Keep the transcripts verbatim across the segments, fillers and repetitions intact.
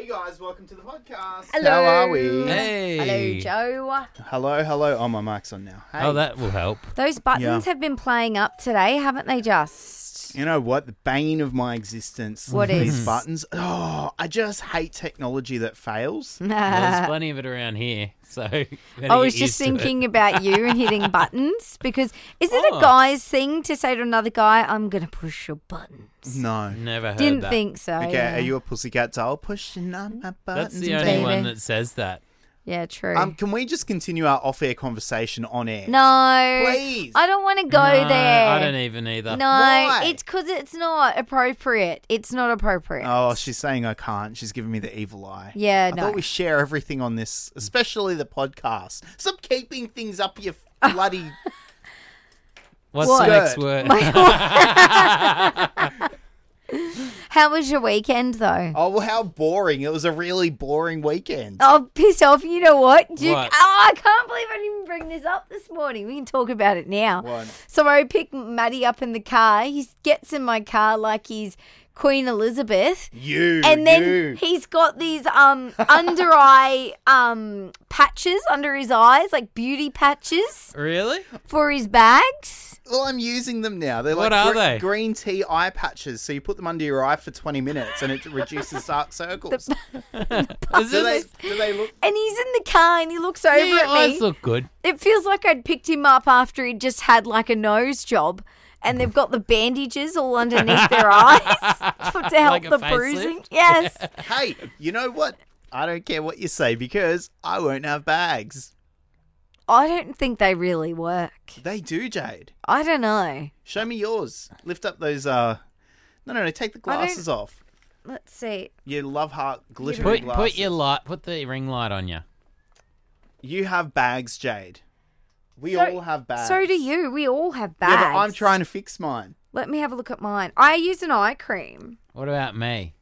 Hey guys, welcome to the podcast. Hello. How are we? Hey. Hello, Joe. Hello, hello. Oh, my mic's on now. Hey. Oh, that will help. Those buttons Yeah. have been playing up today, haven't they just? You know what? The bane of my existence. What these is? buttons. Oh, I just hate technology that fails. Well, there's plenty of it around here, so I was just thinking about you and hitting buttons because is it Oh. a guy's thing to say to another guy, I'm going to push your buttons? No. Never heard Didn't that. think so. Okay, yeah. are you a pussycat doll pushing on my buttons? That's the and only baby. one that says that. Yeah, true. Um, can we just continue our off-air conversation on air? no. Please. I don't want to go No, there. I don't even either. No, Why? it's because it's not appropriate. It's not appropriate. Oh, she's saying I can't. She's giving me the evil eye. Yeah, I no. thought we share everything on this, especially the podcast. Stop keeping things up your bloody... What's What? the next Skirt. word? How was your weekend, though? Oh, well, how boring. It was a really boring weekend. Oh, piss off. You know what? You, What? Oh, I can't believe I didn't bring this up this morning. We can talk about it now. What? So I picked Maddie up in the car. He gets in my car like he's Queen Elizabeth. You, And then you. he's got these um under eye um patches under his eyes, like beauty patches Really? for his bags. Well, I'm using them now. They're What like are gre- they? green tea eye patches. So you put them under your eye for twenty minutes and it reduces dark circles. Is do, they, this... do they look... And he's in the car and he looks over Yeah, your at me. eyes look good. It feels like I'd picked him up after he'd just had like a nose job. And they've got the bandages all underneath their eyes to help Like a the facelift? bruising. Yes. Hey, you know what? I don't care what you say because I won't have bags. I don't think they really work. They do, Jade. I don't know. Show me yours. Lift up those... uh. No, no, no. Take the I don't- glasses off. Let's see. You love heart glittering Put glasses. put your light, put the ring light on you. You have bags, Jade. We So- all have bags. So do you. We all have bags. Yeah, but I'm trying to fix mine. Let me have a look at mine. I use an eye cream. What about me?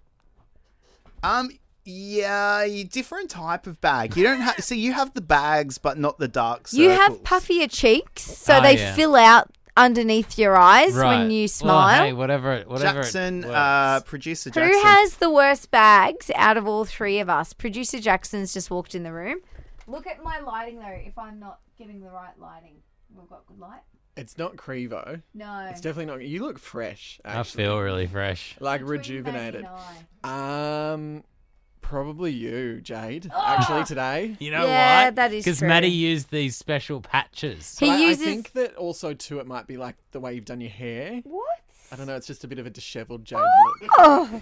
Um, yeah, you different type of bag. You don't have. See, you have the bags, but not the dark circles. You have puffier cheeks, so Oh, they yeah. fill out underneath your eyes Right. when you Well, smile. hey, whatever, it- whatever. it Jackson, works. uh, producer Who Jackson. has the worst bags out of all three of us? Producer Jackson's just walked in the room. Look at my lighting though. If I'm not getting the right lighting, we've got good light. It's not Crevo. No. It's definitely not. You look fresh. I Actually. feel really fresh. like Between rejuvenated. Maddie and I. Um, probably you, Jade. Actually, today. You know Yeah, what? that is Because true. Maddie used these special patches. He But I, uses- I think that also too. It might be like the way you've done your hair. What? I don't know. It's just a bit of a dishevelled Jade look. Oh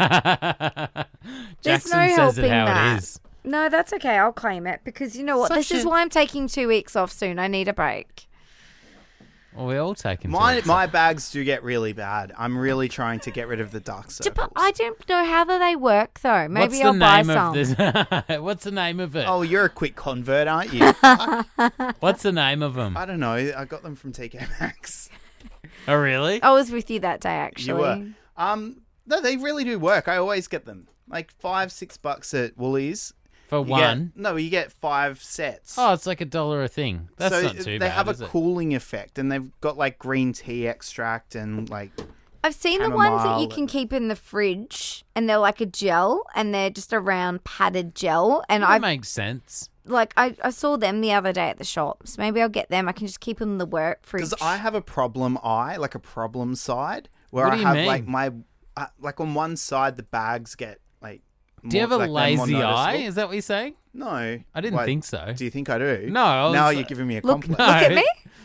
Jackson no says helping it how that. it is. no, that's okay. I'll claim it because you know what? Such this is a- why I'm taking two weeks off soon. I need a break. Well, we all take him. My my bags do get really bad. I'm really trying to get rid of the dark circles. But I don't know how do they work though. Maybe What's I'll the buy name some. of this? What's the name of it? Oh, you're a quick convert, aren't you? What's the name of them? I don't know. I got them from T K Maxx. Oh, really? I was with you that day actually. You were. Um, no, they really do work. I always get them. Like five, six bucks at Woolies. For You one? Get, no, you get five sets. Oh, it's like a dollar a thing. That's so not too they bad, have a is it? cooling effect, and they've got like green tea extract and like. I've seen the ones that you Chamomile. can keep in the fridge and they're like a gel and they're just a round padded gel and That I makes sense. like I, I saw them the other day at the shops. Maybe I'll get them. I can just keep them in the work fridge. Because I have a problem eye, like a problem side, where What I do you have mean? like my, uh, like on one side the bags get like. Do you more- have a like, they're more lazy eye? noticeable. Is that what you're saying? No, I didn't Why, think so. Do you think I do? No, I was- Now you're giving me a look, compliment. look No. at me.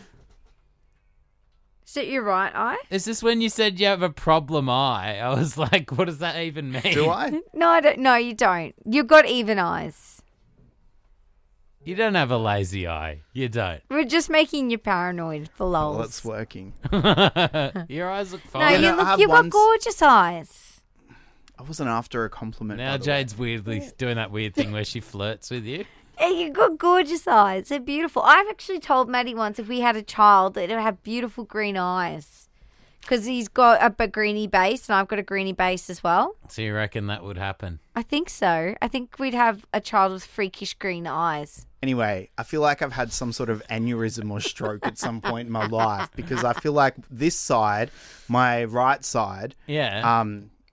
Is it your right eye? Is this when you said you have a problem eye? I was like, what does that even mean? Do I? No, I don't. No, you don't. You've got even eyes. You don't have a lazy eye. You don't. We're just making you paranoid for lols. Well, it's working. Your eyes look no, fine. you no, I look. have You've ones- got gorgeous eyes. I wasn't after a compliment. Now by the way. Jade's weirdly doing that weird thing where she flirts with you. Yeah, you've got gorgeous eyes. They're beautiful. I've actually told Maddie once if we had a child that it would have beautiful green eyes. Because he's got a b- greeny base and I've got a greeny base as well. So you reckon that would happen? I think so. I think we'd have a child with freakish green eyes. Anyway, I feel like I've had some sort of aneurysm or stroke at some point in my life because I feel like this side, my right side, Yeah. um,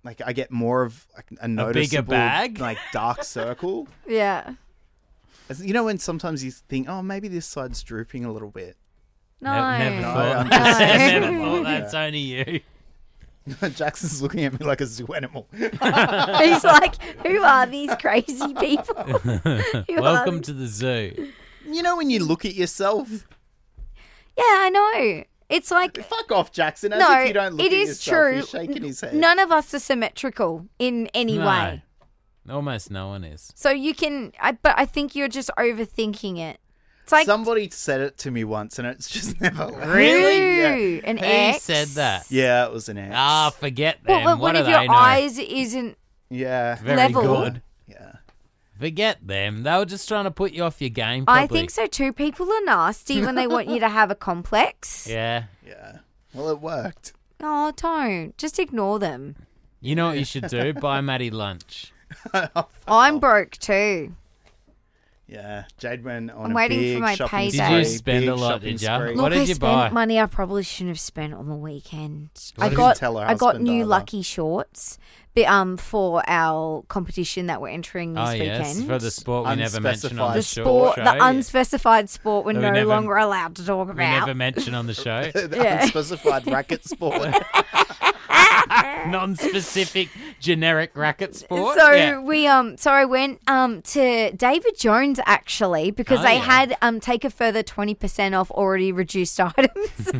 like I get more of like, a noticeable bag? like dark circle. Yeah. As- You know when sometimes you think, oh, maybe this side's drooping a little bit. No. Never, never No, thought. I'm just- never No. thought that's only you. Jackson's looking at me like a zoo animal. He's like, who are these crazy people? Who are Welcome these- to the zoo. You know when you look at yourself? Yeah, I know. It's like Fuck off, Jackson. As No, if you don't look it at is yourself. true. He's shaking his head. none of us are symmetrical in any No. way. Almost no one is. So you can, I, but I think you're just overthinking it. It's like, Somebody said it to me once, and it's just never left. really? Yeah. An Who ex? said that? Yeah, it was an ex. Ah, forget Well, them. but what what do if your they know? eyes isn't Yeah. Very level? good. Yeah. Forget them. They were just trying to put you off your game. I Probably. think so too. People are nasty when they want you to have a complex. Yeah. Yeah. Well, it worked. Oh, don't. Just ignore them. You know what you should do? Buy Maddie lunch. I'm broke too. Yeah. Jade went on I'm a waiting for big my shopping payday. Did spree. you spend big a lot, shopping did ya? spree. What Look, did I you spent buy? money I probably shouldn't have spent on the weekend. Well, I didn't got tell her I got husband new either. lucky shorts, but, um, for our competition that we're entering this Oh, weekend. yes. For the sport we never mention on Unspecified. the, the show. sport, show. the unspecified sport, we're We no never- longer allowed to talk We about. never mention on the show. The Yeah. unspecified racket sport. Non-specific, generic racket sport. So Yeah. we um so I went um to David Jones actually because Oh, they yeah. had um take a further twenty percent off already reduced items. So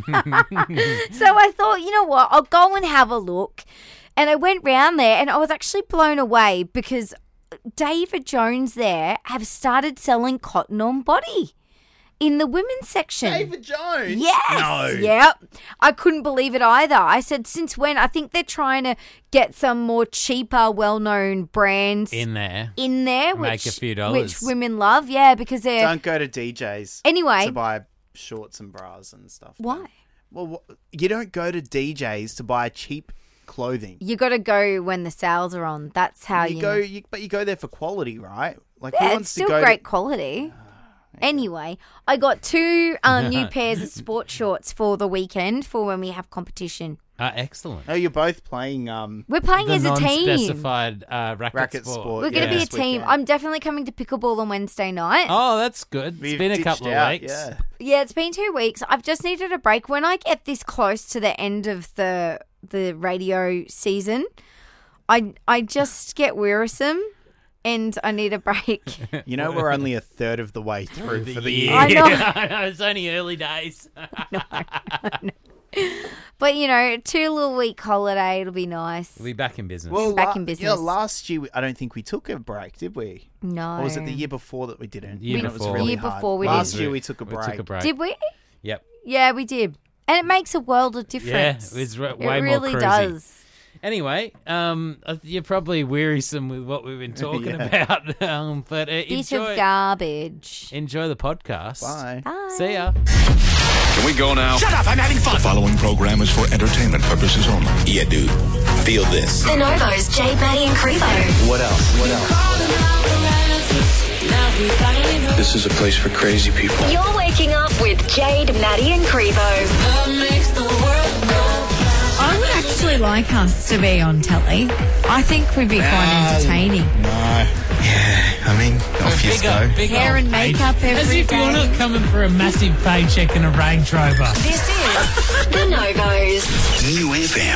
I thought, you know what, I'll go and have a look. And I went round there and I was actually blown away because David Jones there have started selling cotton on body in the women's section. David Jones. Yes. No. Yep. I couldn't believe it either. I said, since when? I think they're trying to get some more cheaper, well-known brands In there. in there, Make which, a few which dollars. women love. Yeah, because they're Don't go to D Js anyway. to buy shorts and bras and stuff. Why? Well, wh- you don't go to D Js to buy cheap clothing. You got to go when the sales are on. That's how you, you go, know. you, but you go there for quality, right? Like, who Yeah, it's wants still to go great To, quality. Anyway, I got two um, new pairs of sports shorts for the weekend for when we have competition. Ah, excellent. oh, you're both playing. Um, We're playing The as a team. non-specified uh, racket, Racket sport. sport. We're going to Yeah. be a This team. weekend. I'm definitely coming to pickleball on Wednesday night. Oh, that's good. we've It's been a ditched couple of out, weeks. Yeah. Yeah, it's been two weeks. I've just needed a break. When I get this close to the end of the the radio season, I I just get wearisome and I need a break. You know, we're only a third of the way through for the year. I know. I know. It's only early days. But you know, two little week holiday, it'll be nice. We'll be back in business. Well, Back la- in Yeah, business. last year, we- I don't think we took a break, did we? No. Or was it the year before that we didn't? Year And it was before. really Year hard. before we Last didn't. year we took a we break. took a break. Did we? Yep. Yeah, we did. And it makes a world of difference. Yeah, it's re- it way more really cruisy. does. Anyway, um, uh, you're probably wearisome with what we've been talking Yeah. about, um, but uh, Bit enjoy, of garbage. enjoy the podcast. Bye. Bye. See ya. Can we go now? Shut up, I'm having fun. The following program is for entertainment purposes only. Yeah, dude. Feel this. The Novos, Jade, Maddie and Crevo. What else? What else? This is a place for crazy people. You're waking up with Jade, Maddie and Crevo. I would actually like us to be on telly. I think we'd be quite entertaining. No. Yeah, I mean, off you Big go. up, big Hair old and page- makeup As every if you're day. not coming for a massive paycheck and a Range Rover. This is The Novos. New F M.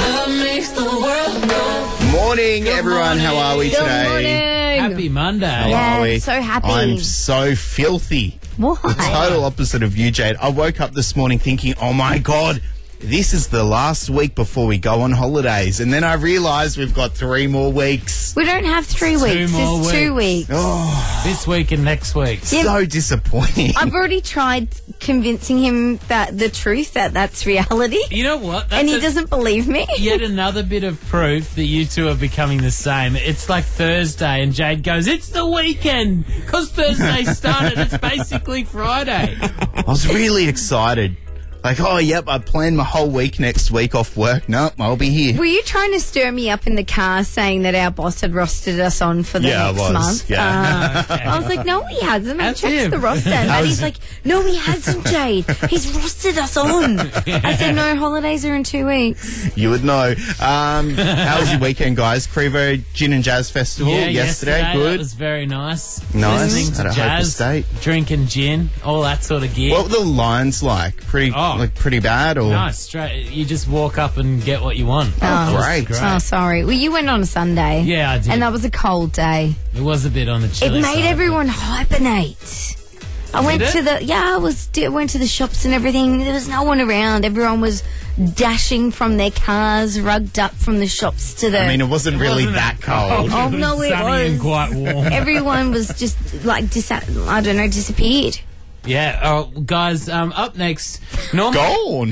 Morning, everyone. How are we today? Happy Monday. How Yeah, are we? so happy. I'm so filthy. Why? The total opposite of you, Jade. I woke up this morning thinking, oh my God, this is the last week before we go on holidays. And then I realised we've got three more weeks. We don't have three Two weeks. more It's two weeks. Oh, This week and next week. Yeah. so disappointing. I've already tried convincing him that the truth, that that's reality. You know what? That's and he a- doesn't believe me. Yet another bit of proof that you two are becoming the same. It's like Thursday and Jade goes, it's the weekend because Thursday started. It's basically Friday. I was really excited Like, oh, yep, I planned my whole week next week off work. Nope, I'll be here. Were you trying to stir me up in the car saying that our boss had rostered us on for the Yeah, I next was, month? yeah. Uh, I was like, no, he hasn't. I That's checked him. the roster. And I Maddie's was- like, no, he hasn't, Jade. He's rostered us on. I said, no, holidays are in two weeks. You would know. Um, how was your weekend, guys? Crevo Gin and Jazz Festival Yeah, yesterday. That Good. was very nice. Nice. Listening to At a Hope jazz, Estate. drinking gin, all that sort of gear. What were the lines like? Pretty, Oh. like pretty bad, or Nice, straight. You just walk up and get what you want. Oh, It was great. great. Oh, sorry. Well, you went on a Sunday. Yeah, I did. And that was a cold day. It was a bit on the It chilly made side, everyone hibernate. I went it? to the yeah, I was I went to the shops and everything. There was no one around. Everyone was dashing from their cars, rugged up from the shops to the. I mean, it wasn't really Wasn't that cold. Oh, no, it sunny and was. quite warm. Everyone was just like dis- I don't know, disappeared. Yeah, oh, guys. Um, up next, normally Gone.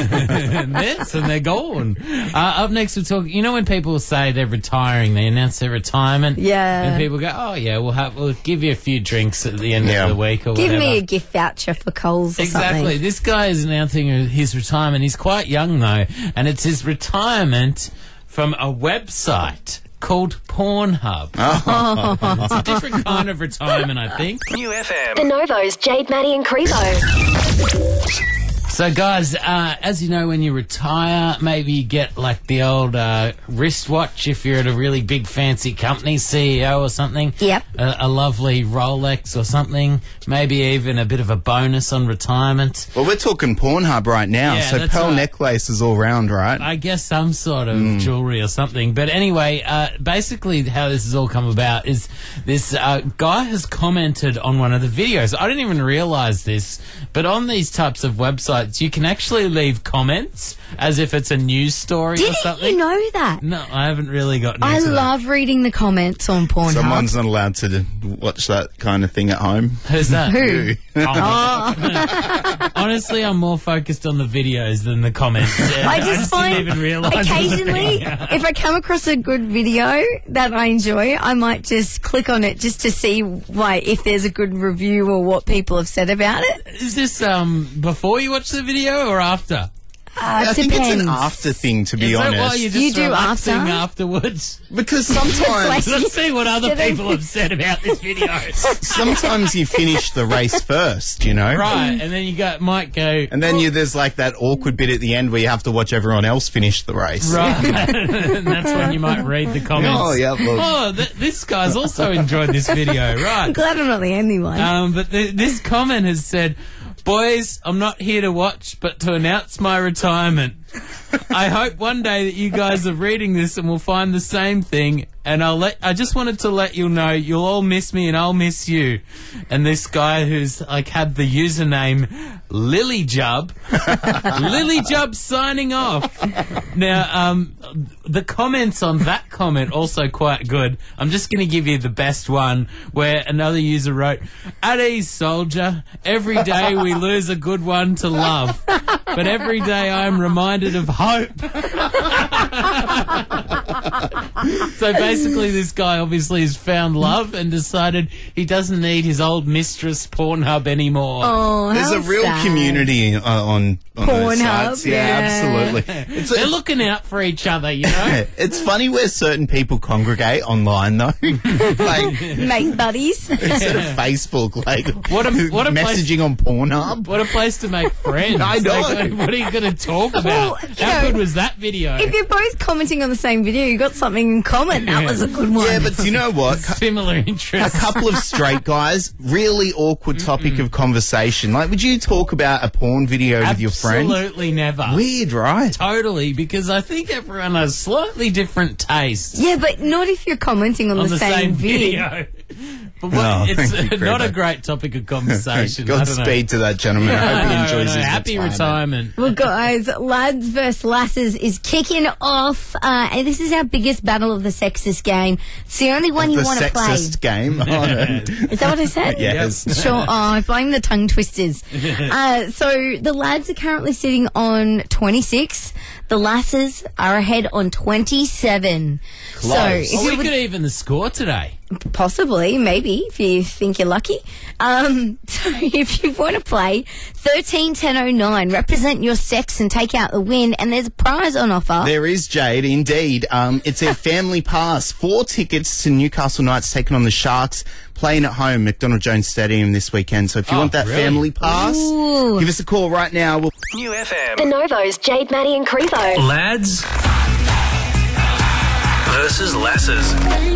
this and they're gone. Uh, up next, we're talking. You know when people say they're retiring, they announce their retirement. Yeah. and people go, "Oh yeah, we'll have we'll give you a few drinks at the end Yeah. of the week or Give whatever." me a gift voucher for Coles or Exactly. something. This guy is announcing his retirement. He's quite young though, and it's his retirement from a website called Pornhub. Oh. It's a different kind of retirement, I think. New F M. The Novos, Jade, Maddie and Crevo. So, guys, uh, as you know, when you retire, maybe you get like the old uh, wristwatch if you're at a really big fancy company, C E O or something. Yep. A, a lovely Rolex or something. Maybe even a bit of a bonus on retirement. Well, we're talking Pornhub right now, Yeah, so that's pearl right. necklaces all round, right? I guess some sort of jewelry or something. But anyway, uh, basically how this has all come about is this uh, guy has commented on one of the videos. I didn't even realise this, but on these types of websites, you can actually leave comments as if it's a news story or Didn't something. you know that? No, I haven't really gotten I into love reading the comments on Pornhub. Someone's not allowed to d- watch that kind of thing at home. that. Who's that? Who? Oh. Honestly, I'm more focused on the videos than the comments. Yeah, I just find didn't even realise it was a occasionally, thing. if I come across a good video that I enjoy, I might just click on it just to see why if there's a good review or what people have said about it. Is this um before you watch the video or after? Uh, I think depends. it's an after thing, to be Is that honest. why you're just You do relaxing after? afterwards? Because sometimes, Let's see what other Did I- people have said about this video. sometimes you finish the race first, you know. Right, and then you go, might go, And then you, there's like that awkward bit at the end where you have to watch everyone else finish the race. right, and that's when you might read the comments. Oh, yeah, well- Oh, th- this guy's also enjoyed this video, I'm right? glad I'm not the only one. Um, but th- this comment has said, "Boys, I'm not here to watch, but to announce my retirement. I hope one day that you guys are reading this and will find the same thing. And I'll let, I just wanted to let you know you'll all miss me and I'll miss you." And this guy who's like had the username Lilyjub, Lilyjub signing off. Now, um, the comments on that comment also quite good. I'm just going to give you the best one where another user wrote, "At ease, soldier. Every day we lose a good one to love. But every day I'm reminded of hope." So basically this guy obviously has found love and decided he doesn't need his old mistress Pornhub anymore. oh, There's how a real sad. community uh, on, on those Pornhub, sites. Yeah, yeah. absolutely. It's, They're it's, looking out for each other, you know? it's funny where certain people congregate online, though. Like, Make buddies. instead of Facebook, like, What a- what a place- messaging on Pornhub. What a place to make friends. I know. Like, what are you going to talk about? Well, you How know, good was that video? If you're both commenting on the same video, you got something in common. That was a good one. Yeah, but do you know what? Similar A interests. couple of straight guys, really awkward topic of conversation. Like, would you talk about a porn video with your friends? Absolutely never. Weird, right? Totally, because I think everyone has slightly different tastes Yeah, but not if you're commenting on, on the, same, vid. video. But what, Oh, it's thank you, uh, not a Creeper. great topic of conversation. I don't know. Godspeed to that gentleman. I hope he No, enjoys no, his happy retirement. retirement. Well, guys, lads versus versus Lasses is kicking off. Uh, and this is our biggest battle of the sexist game. It's the only one you the want to play. sexist game. Oh, no. Is that what I said? Yes. Sure. Oh, I blame the tongue twisters. Uh, so the lads are currently sitting on twenty-six. The lasses are ahead on twenty-seven. Close. So Oh, if we you would, could even the score today. possibly, maybe, if you think you're lucky. Um, so if you want to play, thirteen ten oh nine, represent your sex and take out the win, and there's a prize on offer. There is, Jade, indeed. Um, it's a family pass. Four tickets to Newcastle Knights taking on the Sharks, playing at home, McDonald Jones Stadium this weekend. So if you Oh, want that really? family pass, Ooh. give us a call right now. We'll New F M. The Novos, Jade, Maddie and Crevo. Lads versus lasses.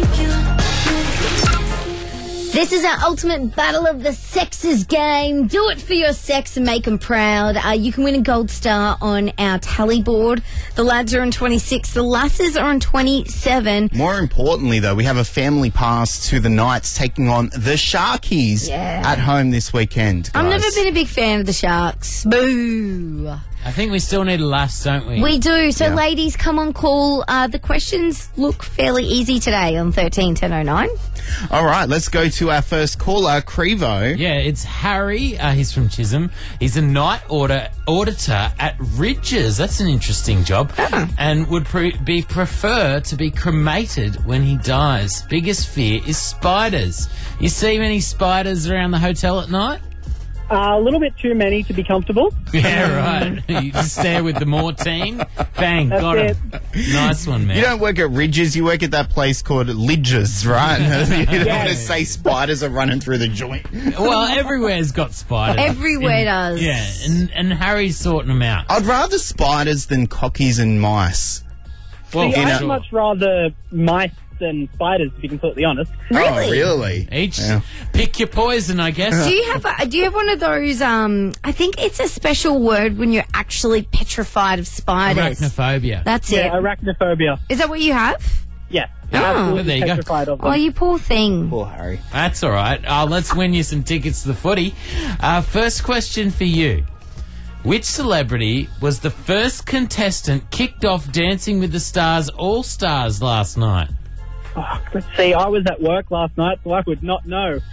This is our ultimate battle of the sexes game. Do it for your sex and make them proud. Uh, you can win a gold star on our tally board. The lads are on twenty-six. The lasses are on twenty-seven. More importantly, though, we have a family pass to the Knights taking on the Sharkies Yeah. at home this weekend. I've guys. never been a big fan of the Sharks. Boo. I think we still need a lass, don't we? We do. So, Yeah. ladies, come on call. Uh, the questions look fairly easy today on thirteen ten oh nine. All right, let's go to our first caller, Crevo. Yeah, it's Harry. Uh, he's from Chisholm. He's a night order auditor at Ridges. That's an interesting job. And would pre- be prefer to be cremated when he dies. Biggest fear is spiders. You see many spiders around the hotel at night? Uh, a little bit too many to be comfortable. Yeah, right. You just stare with the Mortine. Bang, That's got it. him. Nice one, man. You don't work at Ridges, you work at that place called Lidges, right? you don't Yeah. want to say spiders are running through the joint. Well, everywhere's got spiders. Everywhere And- does. Yeah, and, and Harry's sorting them out. I'd rather spiders than cockies and mice. Well, See, for I'd sure. much rather mice than spiders, to be completely honest. Really? Oh, really? Each Yeah. pick your poison, I guess. Do you have a, do you have one of those? Um, I think it's a special word when you're actually petrified of spiders. Arachnophobia. That's Yeah, it. arachnophobia. Is that what you have? Yeah, Oh. absolutely There you go. petrified of them. Oh, you poor thing. Poor Harry. That's all right. Uh, let's win you some tickets to the footy. Uh, first question for you. Which celebrity was the first contestant kicked off Dancing with the Stars All-Stars last night? Oh, let's see, I was at work last night, so I would not know.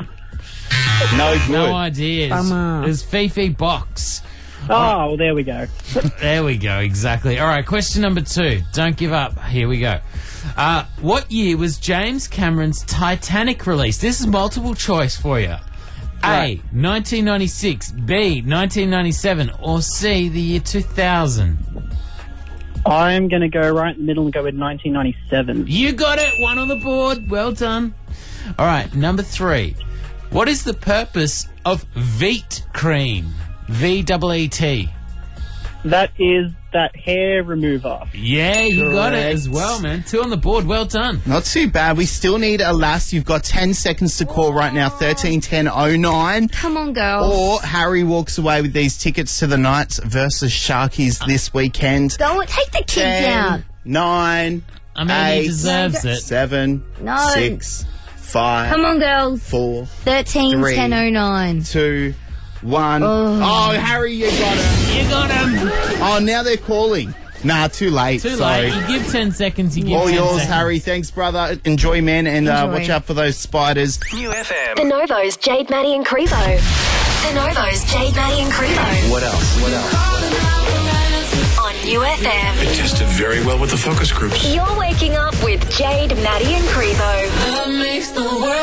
No good. No ideas. Bummer. It was Fifi Box. Oh, well, there we go. There we go, exactly. All right, question number two. Don't give up. Here we go. Uh, what year was James Cameron's Titanic released? This is multiple choice for you. A, nineteen ninety-six, B, nineteen ninety-seven, or C, the year two thousand? I'm going to go right in the middle and go with nineteen ninety-seven. You got it. One on the board. Well done. All right, number three. What is the purpose of Veet cream? V E E T. That is that hair remover. Yeah, you got it Correct. as well, man. Two on the board. Well done. Not too bad. We still need a lass. You've got ten seconds to call right now, thirteen ten oh nine. Come on, girls. Or Harry walks away with these tickets to the Knights versus Sharkies this weekend. Don't take the kids out. ten, nine, I mean, he eight, deserves it. seven, No. six, five, Come on, girls. four, Thirteen Three. ten oh nine. two, one. Oh. Oh, Harry, you got him. You got him. Oh, now they're calling. Nah, too late. Too Sorry. late. You give ten seconds. You give All ten yours, seconds. Harry. Thanks, brother. Enjoy, man, and uh, Enjoy. watch out for those spiders. New F The M. Novos, Jade, Maddie and Crevo. The Novos, Jade, Maddie and Crevo. What else? What else? On New F M. It tested very well with the focus groups. You're waking up with Jade, Maddie and Crevo.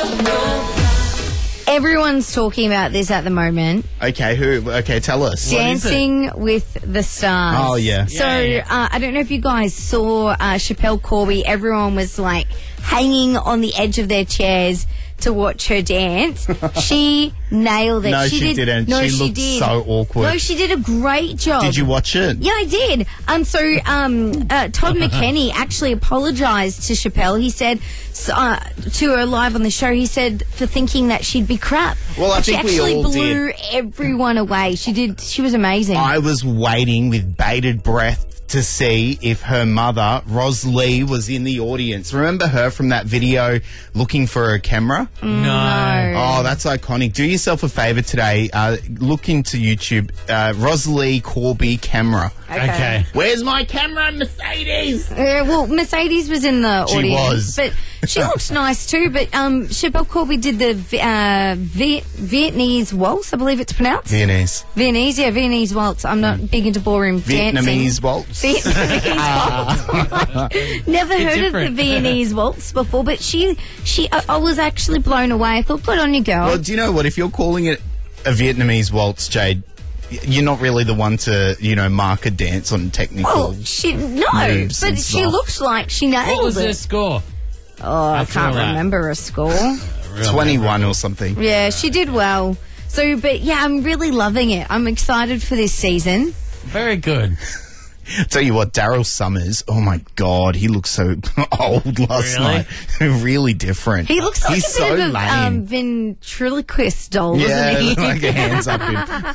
Everyone's talking about this at the moment. Okay, who? Okay, tell us. What is it? Dancing with the Stars. Oh, yeah. So Yeah, yeah. Uh, I don't know if you guys saw uh, Chappelle Corby. Everyone was like hanging on the edge of their chairs to watch her dance. She nailed it. No, she did, didn't. No, She she, looked did. so awkward. No, she did a great job. Did you watch it? Yeah, I did. Um, so um, uh, Todd McKenney actually apologised to Chappelle. He said uh, to her live on the show. He said for thinking that she'd be crap. Well, I But think she we actually all blew everyone away. She did. She was amazing. I was waiting with bated breath to see if her mother, Ros Lee, was in the audience. Remember her from that video looking for a camera? No. Oh, that's iconic. Do yourself a favour today. Uh, look into YouTube. Uh, Ros Lee Corby camera. Okay. Where's my camera, Mercedes? Uh, well, Mercedes was in the She audience, was. but she looks nice too. But um, Chappelle Corby did the Vi- uh, Vi- Vietnamese waltz, I believe it's pronounced. Viennese. Viennese, yeah, Viennese waltz. I'm not big into ballroom dancing. Vietnamese waltz. Vietnamese waltz. Never heard different. of the Viennese waltz before, but she, she, I, I was actually blown away. I thought, good on you, girl. Well, do you know what? If you're calling it a Vietnamese waltz, Jade, you're not really the one to, you know, mark a dance on technical. Well, she no, moves but and she stuff. looks like she nailed What was it. their score? Oh, I After all can't that. remember a score. twenty-one or something. Yeah, she did well. So, but yeah, I'm really loving it. I'm excited for this season. Very good. Tell you what, Daryl Summers, oh my God, he looks so old last Really? night. Really different. He looks like He's a so bit of a lame. um, ventriloquist doll, yeah, doesn't he? like a hands up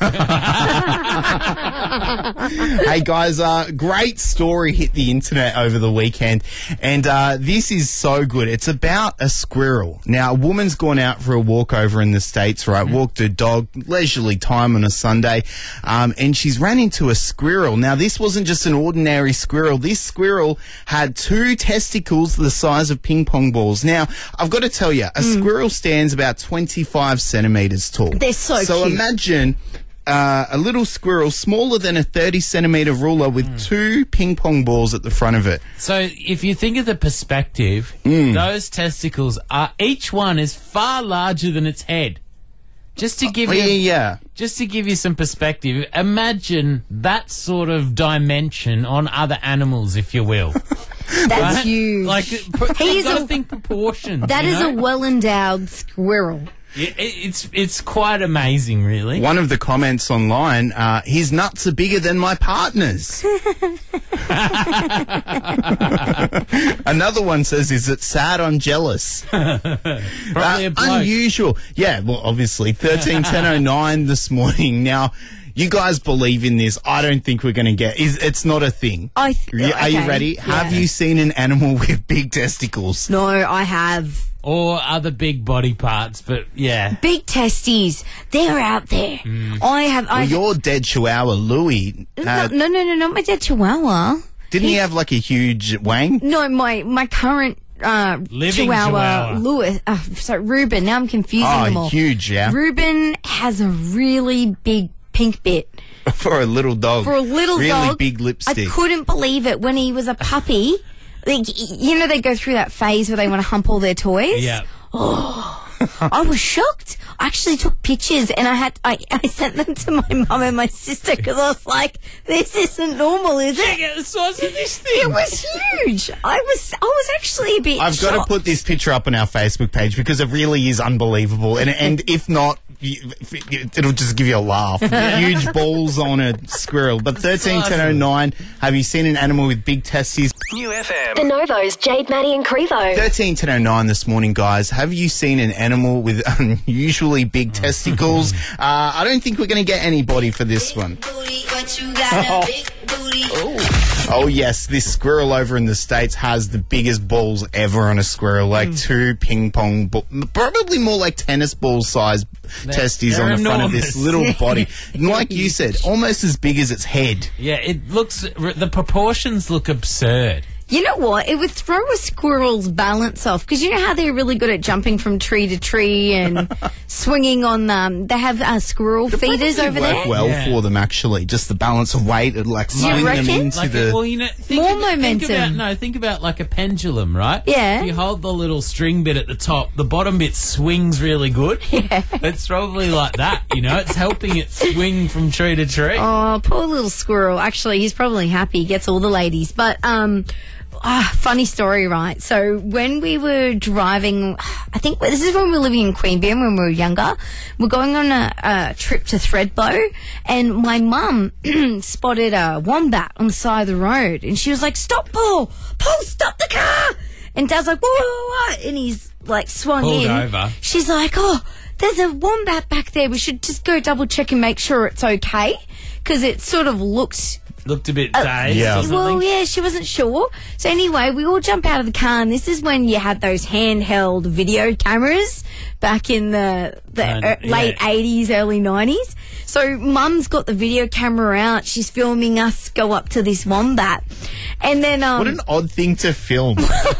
him. Hey guys, uh, great story hit the internet over the weekend, and uh, this is so good. It's about a squirrel. Now, a woman's gone out for a walk over in the States, right? Walked her dog, leisurely time on a Sunday, um, and she's ran into a squirrel. Now, this wasn't just an ordinary squirrel. This squirrel had two testicles the size of ping pong balls. Now, I've got to tell you, a squirrel stands about twenty-five centimetres tall. They're so So cute. imagine uh, a little squirrel smaller than a thirty centimetre ruler with two ping pong balls at the front of it. So if you think of the perspective, those testicles are each one is far larger than its head. Just to give Oh, you, yeah, yeah. just to give you some perspective, imagine that sort of dimension on other animals, if you will. That's Right? huge. Like, pr- He's you've got a- to think proportions. That you is know? a well-endowed squirrel. Yeah, it, it's it's quite amazing, really. One of the comments online, uh, his nuts are bigger than my partner's. Another one says, is it sad I'm jealous? Probably a Uh, bloke. unusual. Yeah, well, obviously. thirteen ten oh nine this morning. Now, you guys believe in this. I don't think we're going to get... Is It's not a thing. I th- Are you- Are you okay, ready? yeah. Have you seen an animal with big testicles? No, I have. Or other big body parts, but yeah. Big testes. They're out there. I have. I Well, your dead chihuahua, Louis, no, uh, no, no, no, not my dead chihuahua. didn't he have like a huge wang? No, my my current uh, Living chihuahua, chihuahua. Louis. Uh, sorry, Ruben. Now I'm confusing them Oh, all. huge, yeah. Ruben has a really big pink bit. For a little dog. For a little really dog, big lipstick. I couldn't believe it when he was a puppy. Like, y- you know, they go through that phase where they want to hump all their toys. Yeah. I was shocked. I actually took pictures and I had I, I sent them to my mum and my sister because I was like, "This isn't normal, is Check it?" out the size of this It thing. was huge. I was I was actually a bit. I've got to shocked. put this picture up on our Facebook page because it really is unbelievable. And and if not, you- it'll just give you a laugh. Huge balls on a squirrel. But thirteen ten oh nine, have you seen an animal with big testes? New F M. The Novos, Jade, Maddie and Crevo. thirteen ten oh nine this morning, guys. Have you seen an animal with unusually big testicles? Uh, I don't think we're going to get anybody for this one. Oh, yes, this squirrel over in the States has the biggest balls ever on a squirrel, like two ping pong, ball, probably more like tennis ball size testes they're on the front of enormous. this little body. And like you said, almost as big as its head. Yeah, it looks, the proportions look absurd. You know what? It would throw a squirrel's balance off because you know how they're really good at jumping from tree to tree and swinging on them. They have uh, squirrel feeders Probably over work there. well Yeah. for them, actually. Just the balance of weight, it'd like You swing them reckon? into Like, the... a, well, you know, think More of- think momentum. about, no, think about like a pendulum, right? Yeah. If you hold the little string bit at the top, the bottom bit swings really good. Yeah. It's probably like that, you know? It's helping it swing from tree to tree. Oh, poor little squirrel. Actually, he's probably happy. He gets all the ladies. But, um, ah, funny story, right? So when we were driving, I think this is when we were living in Queanbeyan when we were younger. We're going on a, a trip to Thredbo and my mum spotted a wombat on the side of the road and she was like, "Stop, Paul! Paul, stop the car!" And Dad's like, "Whoa, whoa, whoa," and he's like swung Pulled in. over. She's like, "Oh, there's a wombat back there. We should just go double check and make sure it's okay." Because it sort of looks looked a bit dazed yeah. or something. Well, yeah, she wasn't sure. So anyway, we all jump out of the car, and this is when you had those handheld video cameras back in the the Uh, er, late yeah. eighties, early nineties. So Mum's got the video camera out. She's filming us go up to this wombat. And then... Um, What an odd thing to film.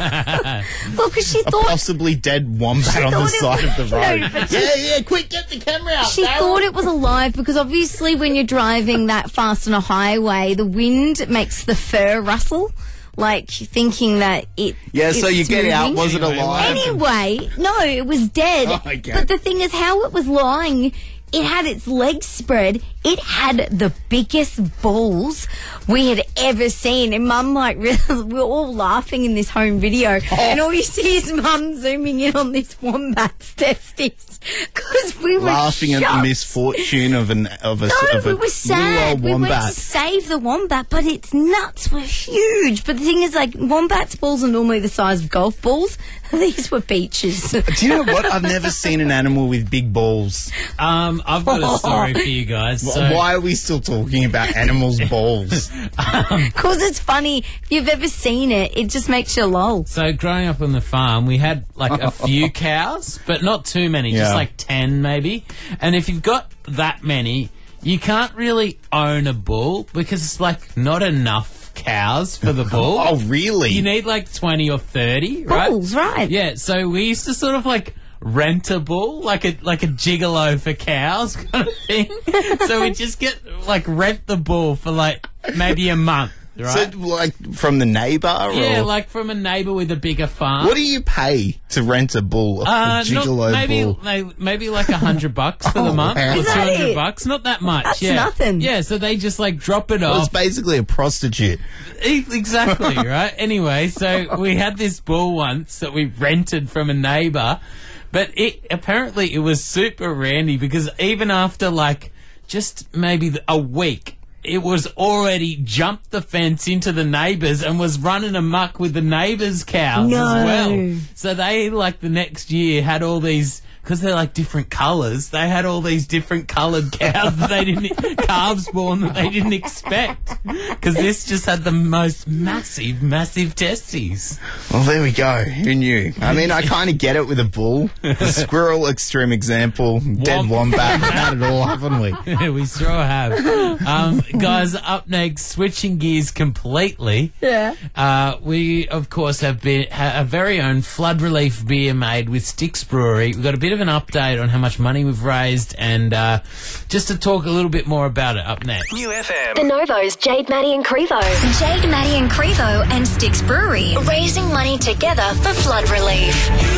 well, because she A thought... possibly dead wombat on the thought it side of the was- road. No, but yeah, yeah, quick, get the camera out. She Darryl. thought it was alive because obviously when you're driving that fast on a highway, the wind makes the fur rustle, like thinking that it. Yeah, so it's you get out, moving. was it Anyway, alive? Anyway, no, it was dead. Oh, okay. But the thing is, how it was lying, it had its legs spread. It had the biggest balls we had ever seen. And Mum, like, really, we were all laughing in this home video. Oh. And all you see is Mum zooming in on this wombat's testes. Because we were Laughing at the shocked. misfortune of an of a, No, of we a were little sad. old We went wombat. to save the wombat, but its nuts were huge. But the thing is, like, wombat's balls are normally the size of golf balls. These were peaches. Do you know what? I've never seen an animal with big balls. Um, I've got a story for you guys. So, Why are we still talking about animals' balls? Because it's funny. If you've ever seen it, it just makes you lol. so growing up on the farm, we had like a few cows, but not too many, Yeah. just like ten maybe. And if you've got that many, you can't really own a bull because it's like not enough cows for the bull. Oh, really? You need like twenty or thirty, right? Bulls, right. Yeah, so we used to sort of like rent a bull, like a like a gigolo for cows kind of thing. So we just get like rent the bull for like maybe a month, right? So, like, from the neighbour? yeah, or like from a neighbour with a bigger farm. what do you pay to rent a bull? A Uh, not- gigolo maybe bull? may- maybe like a hundred bucks for the Oh, month, wow. or Is two that hundred it? bucks. Not that much. That's yeah. nothing. Yeah, so they just like drop it Well, off. it's basically a prostitute. E- Exactly, right? Anyway, so we had this bull once that we rented from a neighbour, but it apparently it was super randy because even after like just maybe th- a week, it was already jumped the fence into the neighbours and was running amok with the neighbours' cows No. as well. So they, like, the next year had all these, because they're like different colours, they had all these different coloured cows that they didn't, calves born that they didn't expect. Because this just had the most massive, massive testes. Well, there we go. Who knew? I mean, I kind of get it with a bull. The squirrel, extreme example. Dead Womp. wombat. We've had it all, haven't we? We sure have. Um, guys, up next, switching gears completely. Yeah. Uh, we, of course, have been ha- a very own flood relief beer made with Styx Brewery. We've got a bit of an update on how much money we've raised and uh, just to talk a little bit more about it up next. New F M. The Novos, Jade, Maddie and Crevo. Jade, Maddie and Crevo and Styx Brewery. Raising money together for flood relief.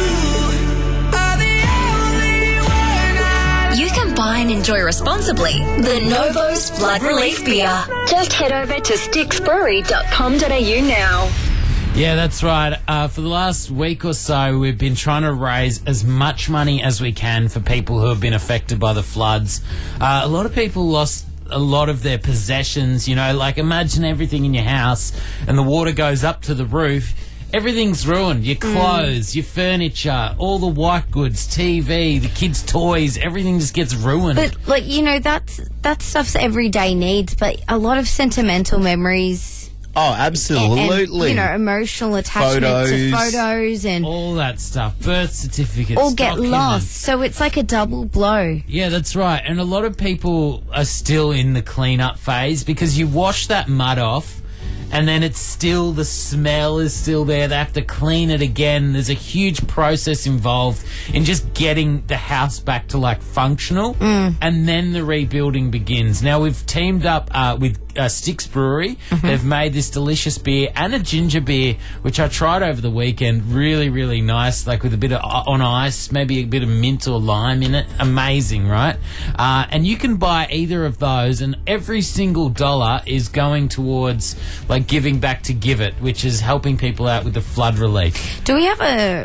You can buy and enjoy responsibly. The Novos Flood Relief Beer. Just head over to styx brewery dot com dot a u now. Yeah, that's right. Uh, for the last week or so, we've been trying to raise as much money as we can for people who have been affected by the floods. Uh, a lot of people lost a lot of their possessions, you know, like imagine everything in your house and the water goes up to the roof. Everything's ruined. Your clothes, your furniture, all the white goods, T V, the kids' toys, everything just gets ruined. But, like, you know, that's that stuff's everyday needs, but a lot of sentimental memories Oh, and, absolutely. you know, emotional attachment to Photos. photos and all that stuff, birth certificates, all get documents. lost. So it's like a double blow. Yeah, that's right. And a lot of people are still in the clean-up phase because you wash that mud off and then it's still, the smell is still there. They have to clean it again. There's a huge process involved in just getting the house back to, like, functional. And then the rebuilding begins. Now, we've teamed up uh, with uh, Styx Brewery. They've made this delicious beer and a ginger beer, which I tried over the weekend. Really, really nice, like with a bit of uh, on ice, maybe a bit of mint or lime in it. Amazing, right? Uh, and you can buy either of those, and every single dollar is going towards, like, giving back to Give It, which is helping people out with the flood relief. Do we have a re-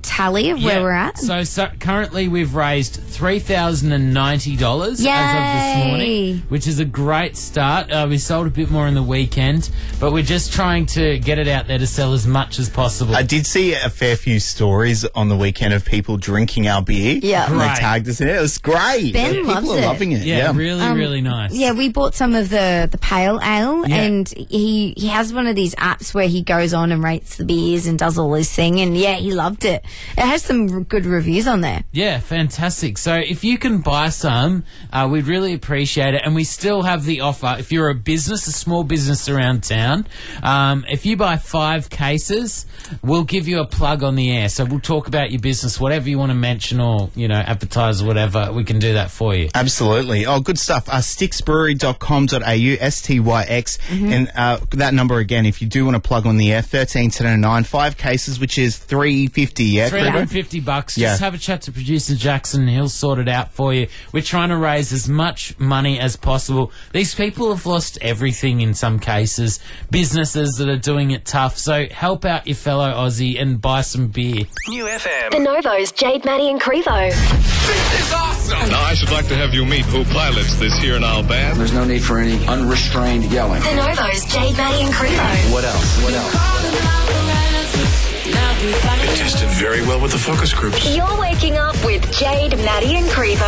tally of where Yeah. we're at? So, so currently we've raised three thousand ninety dollars as of this Yay. morning, which is a great start. Uh, we sold a bit more in the weekend, but we're just trying to get it out there to sell as much as possible. I did see a fair few stories on the weekend of people drinking our beer. Yeah. And they Great. tagged us in it. It was great. Ben People loves are it. loving it. yeah, Yeah. really, Um, really nice. Yeah, we bought some of the, the pale ale, Yeah. and he he has one of these apps where he goes on and rates the beers and does all this thing, and yeah, he loved it. It has some r- good reviews on there. Yeah, fantastic. So if you can buy some, uh, we'd really appreciate it. And we still have the offer. If you're a business, a small business around town, um, if you buy five cases, we'll give you a plug on the air. So we'll talk about your business, whatever you want to mention or, you know, advertise or whatever, we can do that for you. Absolutely. Oh, good stuff. Uh, styx brewery dot com dot a u, S T Y X. And uh, that number again, if you do want to plug on the air, thirteen ten oh nine, five cases, which is three fifty, yeah? three Credo? hundred fifty bucks. Yeah. Just have a chat to producer Jackson. He'll sort it out for you. We're trying to raise as much money as possible. These people have lost everything in some cases. Businesses that are doing it tough. So help out your fellow Aussie and buy some beer. New F M. The Novos, Jade, Maddie and Crevo. This is awesome. Now, I should like to have you meet who pilots this here now band. There's no need for any unrestrained yelling. The Novos, Jade, Maddie and Crevo. What else? What else? It tested very well with the focus groups. You're waking up with Jade, Maddie and Crevo.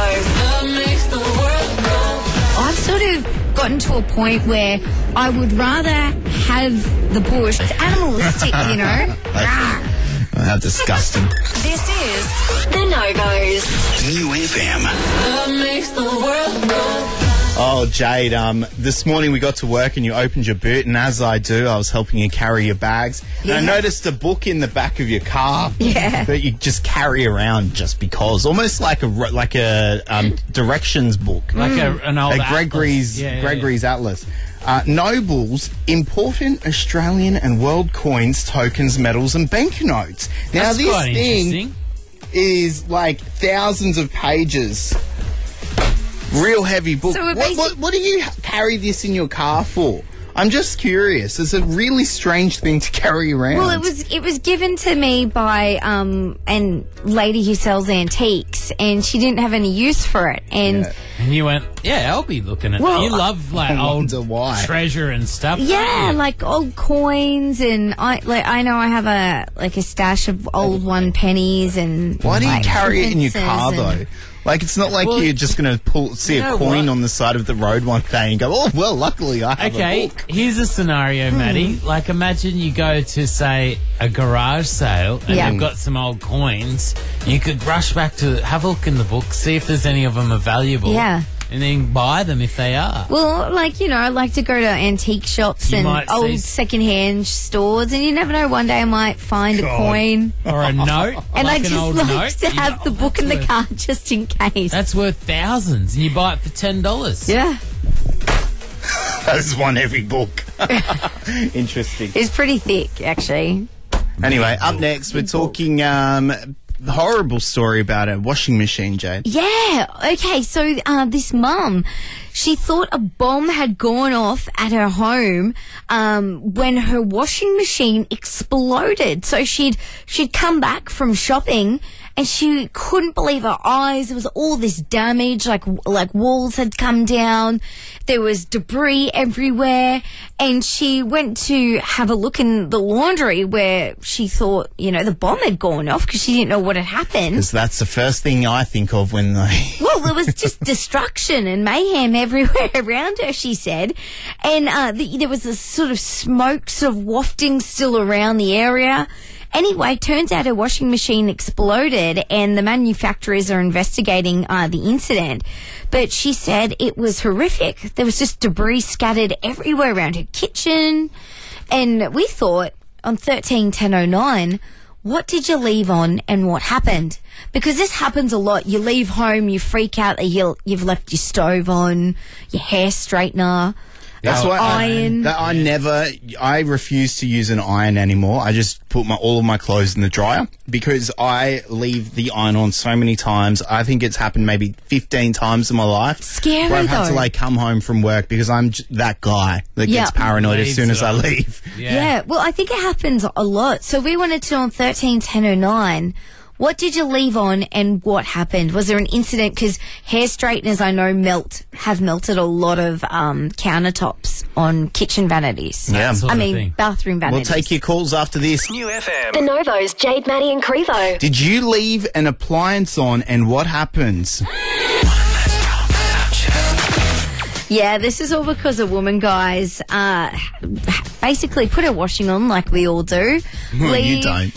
I've sort of gotten to a point where I would rather have the bush. It's animalistic, you know. Rah. Oh, how disgusting. This is The Novos. New F M. Oh, Jade, um, this morning we got to work and you opened your boot, and as I do, I was helping you carry your bags. And I Yeah. noticed a book in the back of your car Yeah. that you just carry around just because. Almost like a, ro- like a um, directions book. Like a, an old a Gregory's atlas. Yeah, yeah, Gregory's Atlas. Uh, Noble's important Australian and world coins, tokens, medals, and banknotes. yeah. Now That's this quite thing interesting. is like thousands of pages. Real heavy book. So we're what, basic- what, what do you carry this in your car for? I'm just curious. It's a really strange thing to carry around. Well, it was it was given to me by um an lady who sells antiques, and she didn't have any use for it. And Yeah. And you went, yeah, I'll be looking at Well, that. You love like I old wonder why. treasure and stuff. don't yeah, you? like old coins, and I like I know I have a like a stash of old one pennies and. Why do you like, carry it in your car, princes and- though? Like, it's not like Well, you're just going to pull see you a know coin what? on the side of the road one day and go, oh, well, luckily I have Okay, a book. here's a scenario, Hmm. Maddie. Like, imagine you go to, say, a garage sale and Yeah. you've got some old coins. You could rush back to have a look in the book, see if there's any of them are valuable. Yeah. And then buy them if they are. Well, like, you know, I like to go to antique shops You and might see old s- second-hand stores, and you never know, one day I might find a coin. Or a note. And like I an just old like note. to You have go, the "Oh, book in that's the worth- car just in case. That's worth thousands, and you buy it for ten dollars. yeah. There's one every book. Interesting. It's pretty thick, actually. Anyway, up next, we're talking um, the horrible story about a washing machine, Jade. Yeah. Okay. So uh, this mum, she thought a bomb had gone off at her home um, when her washing machine exploded. So she'd she'd come back from shopping. And she couldn't believe her eyes. There was all this damage, like like walls had come down. There was debris everywhere. And she went to have a look in the laundry where she thought, you know, the bomb had gone off because she didn't know what had happened. Because that's the first thing I think of when they... Well, there was just destruction and mayhem everywhere around her, she said. And uh, the, there was this sort of smoke sort of wafting still around the area. Anyway, turns out her washing machine exploded and the manufacturers are investigating uh, the incident. But she said it was horrific. There was just debris scattered everywhere around her kitchen. And we thought on thirteen ten oh nine, what did you leave on and what happened? Because this happens a lot. You leave home, you freak out that you you've left your stove on, your hair straightener. That's uh, why I, iron. that I never, I refuse to use an iron anymore. I just put my all of my clothes in the dryer because I leave the iron on so many times. I think it's happened maybe fifteen times in my life. Scary, where I've had to though. like come home from work because I'm j- that guy that Yeah. gets paranoid as Leaves soon it as I on. leave. Yeah. well, I think it happens a lot. So we wanted to know on thirteen ten oh nine, What did you leave on and what happened? Was there an incident? Because hair straighteners, I know, melt have melted a lot of um, countertops on kitchen vanities. Yeah. I mean, bathroom vanities. We'll take your calls after this. New F M. The Novos, Jade, Maddie and Crevo. Did you leave an appliance on and what happens? Yeah, this is all because a woman, guys, uh, basically put her washing on like we all do. Well, you don't.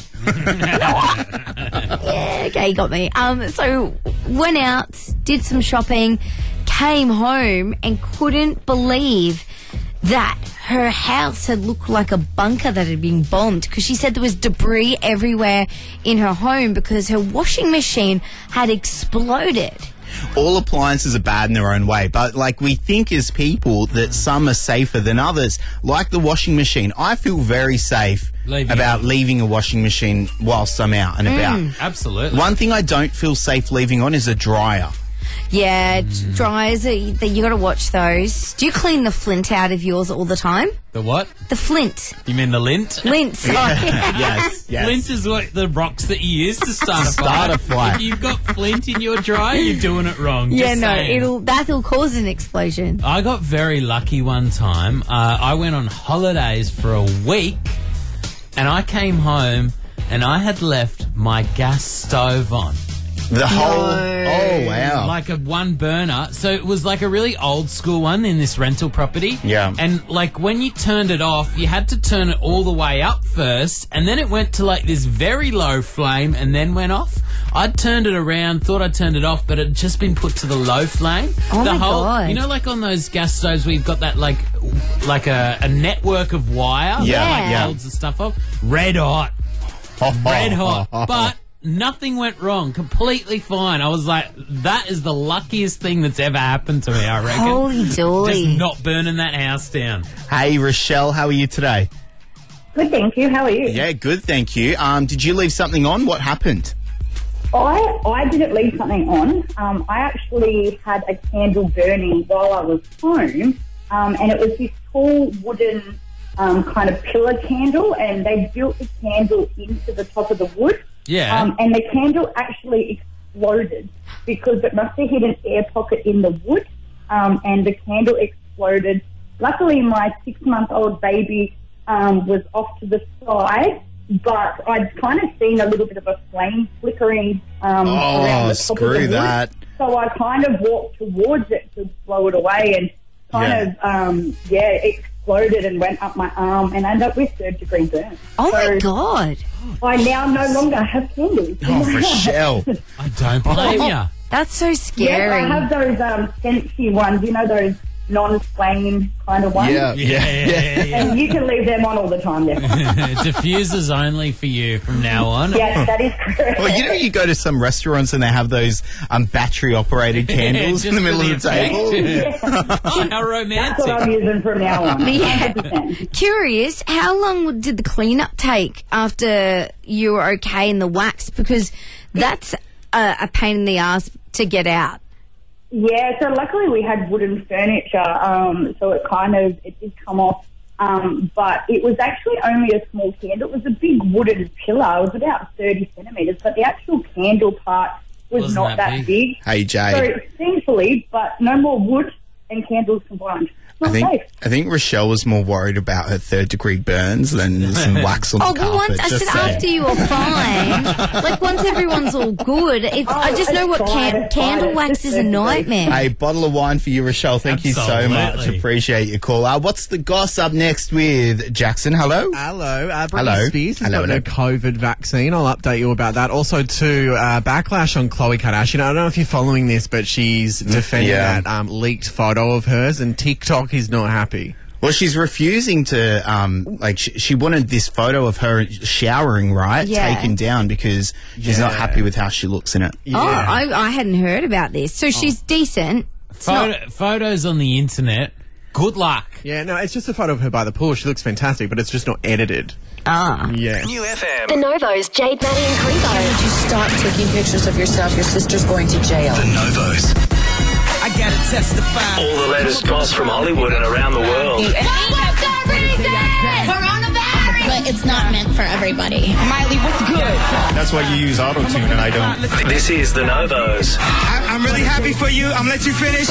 Yeah, okay, you got me. Um, so went out, did some shopping, came home and couldn't believe that her house had looked like a bunker that had been bombed, because she said there was debris everywhere in her home because her washing machine had exploded. All appliances are bad in their own way, but like we think as people that some are safer than others, like the washing machine. I feel very safe Leaving about it. leaving a washing machine whilst I'm out and about. Absolutely. One thing I don't feel safe leaving on is a dryer. Yeah, mm. dryers, are, you, you got to watch those. Do you clean the flint out of yours all the time? The what? The flint. You mean the lint? Lint, sorry. Yes, yes. Flint is what the rocks that you use to start a Start fire. a fire. If you've got flint in your dryer, you're doing it wrong. Yeah, Just no, saying. it'll that'll cause an explosion. I got very lucky one time. Uh, I went on holidays for a week, and I came home, and I had left my gas stove on. The whole... Oh, wow. Like a one burner. So it was like a really old school one in this rental property. Yeah. And like when you turned it off, you had to turn it all the way up first, and then it went to like this very low flame and then went off. I'd turned it around, thought I turned it off, but it had just been put to the low flame. Oh the my whole, God. You know, like on those gas stoves where you've got that like like a, a network of wire Yeah, that like, yeah. holds the stuff up. Red hot. Red hot. But nothing went wrong. Completely fine. I was like, that is the luckiest thing that's ever happened to me, I reckon. Holy dolly. Just not burning that house down. Hey, Rochelle, how are you today? Good, thank you. How are you? Yeah, good, thank you. Um, did you leave something on? What happened? I I didn't leave something on. Um, I actually had a candle burning while I was home, um, and it was this tall wooden um, kind of pillar candle, and they built the candle into the top of the wood. Yeah. Um, and the candle actually exploded because it must have hit an air pocket in the wood, um, and the candle exploded. Luckily, my six-month-old baby um, was off to the side, but I'd kind of seen a little bit of a flame flickering um, Oh, around the top screw of the wood. that. So I kind of walked towards it to blow it away, and kind Yeah. of, um, yeah, it exploded and went up my arm and ended up with third-degree burns. Oh, so my God. I now no longer have candles. Oh, Rochelle. I don't blame you. That's so scary. Yeah, I have those um, Scentsy ones, you know, those non-flame kind of ones. Yeah, Yeah, yeah, yeah. yeah. And you can leave them on all the time, yeah. Diffusers only for you from now on. Yeah, that is correct. Well, you know, you go to some restaurants and they have those um, battery-operated candles in Just the middle for of the the table. Yeah. Oh, how That's what I'm romantic. using from now on. Yeah. one hundred percent. Curious, how long did the cleanup take after you were okay in the wax? Because that's a, a pain in the ass to get out. Yeah, so luckily we had wooden furniture, um, so it kind of, it did come off, um, but it was actually only a small candle. It was a big wooden pillar. It was about thirty centimetres, but the actual candle part was Wasn't not that that big? big. Hey, Jade. So thankfully, but no more wood and candles combined. I Not think safe. I think Rochelle was more worried about her third degree burns than some wax on Oh, the well, carpet. once I just said saying. after you are fine, like once everyone's all good, it's, I just know what it's fine, can- it's fine, candle it's wax just is a third degree. nightmare. Hey, bottle of wine for you, Rochelle. Thank you so much. Absolutely. Appreciate your call. Uh, what's the goss up next with Jackson? Hello. Hello. Uh, Britney Hello. Spears has Hello, got no hello. COVID vaccine. I'll update you about that. Also, to uh, backlash on Khloe Kardashian. I don't know if you're following this, but she's defending Yeah. that um, leaked photo of hers, and TikTok is not happy. Well, she's refusing to, um, like, she, she wanted this photo of her showering, right, Yeah. taken down because she's not Yeah. happy with how she looks in it. Oh, I, I hadn't heard about this. So she's decent. It's Photo, not- photos on the internet. Good luck. Yeah, no, it's just a photo of her by the pool. She looks fantastic, but it's just not edited. Ah. Yeah. New F M. The Novos, Jade, Maddie and Crevo. Would you stop taking pictures of yourself? Your sister's going to jail. The Novos. I gotta testify. All the latest goss from Hollywood and around the world. Coronavirus! it's not meant for everybody. Miley, what's good? That's why you use auto-tune and I don't. This is the Novos. I- I'm really happy for you. I'm gonna let you finish.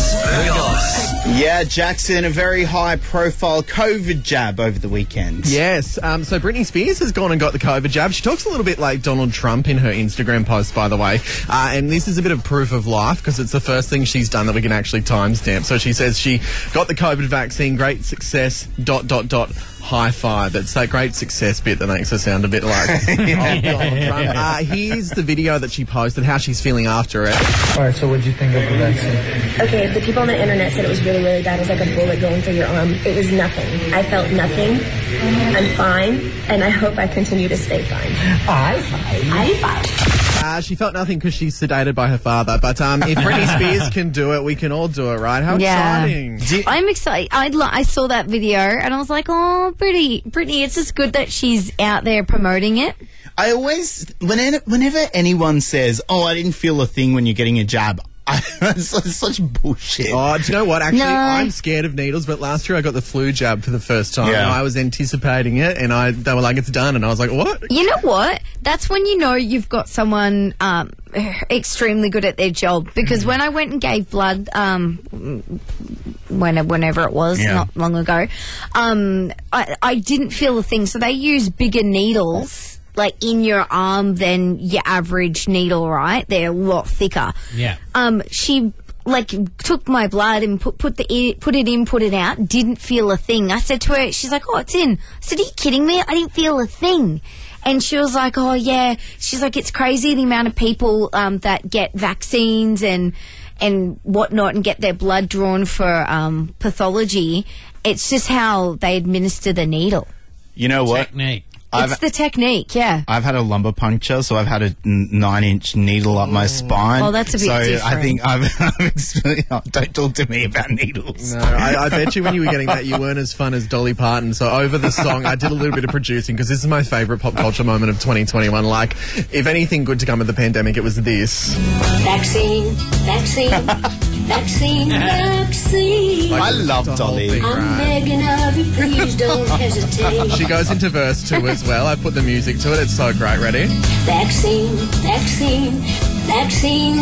Yeah, Jackson, a very high-profile COVID jab over the weekend. Yes. Um, so Britney Spears has gone and got the COVID jab. She talks a little bit like Donald Trump in her Instagram post, by the way. Uh, and this is a bit of proof of life because it's the first thing she's done that we can actually timestamp. So she says she got the COVID vaccine, great success, dot, dot, dot, high five. It's that great success bit that makes her sound a bit like oh, Donald Trump. Uh, here's the video that she posted, how she's feeling after it. All right, so what did you think of the vaccine? Okay, the people on the internet said it was really, really bad. It was like a bullet going through your arm. It was nothing. I felt nothing. I'm fine, and I hope I continue to stay fine. I fine. I fine. Uh, she felt nothing because she's sedated by her father. But um, if Britney Spears can do it, we can all do it, right? How Yeah. exciting. I'm excited. I li- I saw that video and I was like, oh, Brittany, Brittany, it's just good that she's out there promoting it. I always, whenever, whenever anyone says, oh, I didn't feel a thing when you're getting a jab, I, it's, it's such bullshit. Oh, do you know what? Actually, No. I'm scared of needles, but last year I got the flu jab for the first time. Yeah. And I was anticipating it, and I they were like, it's done. And I was like, what? You know what? That's when you know you've got someone um, extremely good at their job. Because when I went and gave blood, um, when, whenever it was, Yeah. not long ago, um, I, I didn't feel a thing. So they use bigger needles, like in your arm, than your average needle, right? They're a lot thicker. Yeah. Um, she like took my blood and put put the i- put it in, put it out. Didn't feel a thing. I said to her, she's like, "Oh, it's in." I said, "Are you kidding me? I didn't feel a thing." And she was like, "Oh yeah." She's like, "It's crazy the amount of people um, that get vaccines and and whatnot and get their blood drawn for um, pathology. It's just how they administer the needle. You know what? Technique. I've, It's the technique, yeah." I've had a lumbar puncture, so I've had a n- nine-inch needle up my spine. Oh, that's a bit so different. I think I've, I've experienced, oh, don't talk to me about needles. No, I, I bet you when you were getting that, you weren't as fun as Dolly Parton. So over the song, I did a little bit of producing because this is my favourite pop culture moment of twenty twenty-one. Like, if anything good to come of the pandemic, it was this. Vaccine, vaccine, vaccine, vaccine. I love Dolly. I'm begging of you, please don't hesitate. She goes into verse two as well. I put the music to it. It's so great. Ready? Vaccine, vaccine, vaccine,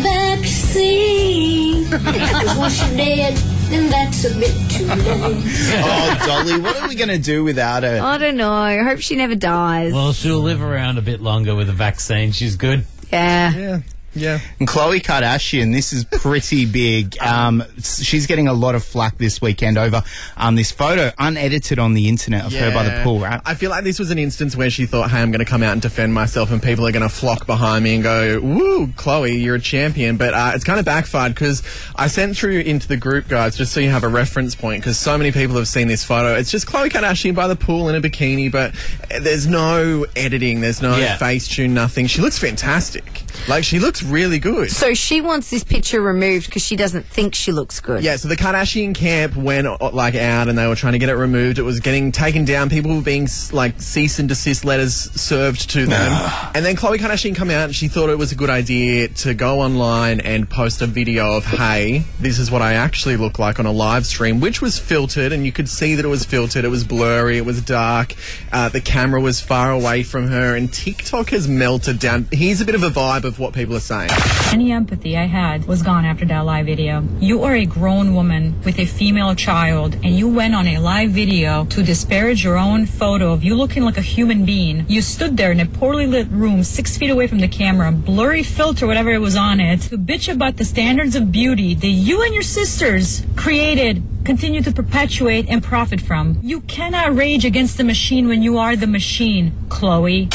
vaccine. Because once you're dead, then that's a bit too late. Oh, Dolly, what are we going to do without her? I don't know. I hope she never dies. Well, she'll live around a bit longer with a vaccine. She's good. yeah. Yeah. Yeah. And Khloe Kardashian, this is pretty big. Um, s- she's getting a lot of flack this weekend over um, this photo, unedited on the internet, of her by the pool, right? I feel like this was an instance where she thought, hey, I'm going to come out and defend myself and people are going to flock behind me and go, woo, Chloe, you're a champion. But uh, it's kind of backfired because I sent through into the group, guys, just so you have a reference point, because so many people have seen this photo. It's just Khloe Kardashian by the pool in a bikini, but there's no editing, there's no Yeah. face tune, nothing. She looks fantastic. Like, she looks really good. So she wants this picture removed because she doesn't think she looks good. Yeah, so the Kardashian camp went uh, like out and they were trying to get it removed. It was getting taken down. People were being s- like cease and desist letters served to them. And then Khloe Kardashian come out and she thought it was a good idea to go online and post a video of, hey, this is what I actually look like on a live stream, which was filtered, and you could see that it was filtered. It was blurry. It was dark. Uh, the camera was far away from her, and TikTok has melted down. Here's a bit of a vibe of what people are saying. Any empathy I had was gone after that live video. You are a grown woman with a female child, and you went on a live video to disparage your own photo of you looking like a human being. You stood there in a poorly lit room, six feet away from the camera, blurry filter, whatever it was on it, to bitch about the standards of beauty that you and your sisters created, continue to perpetuate and profit from. You cannot rage against the machine when you are the machine, Chloe.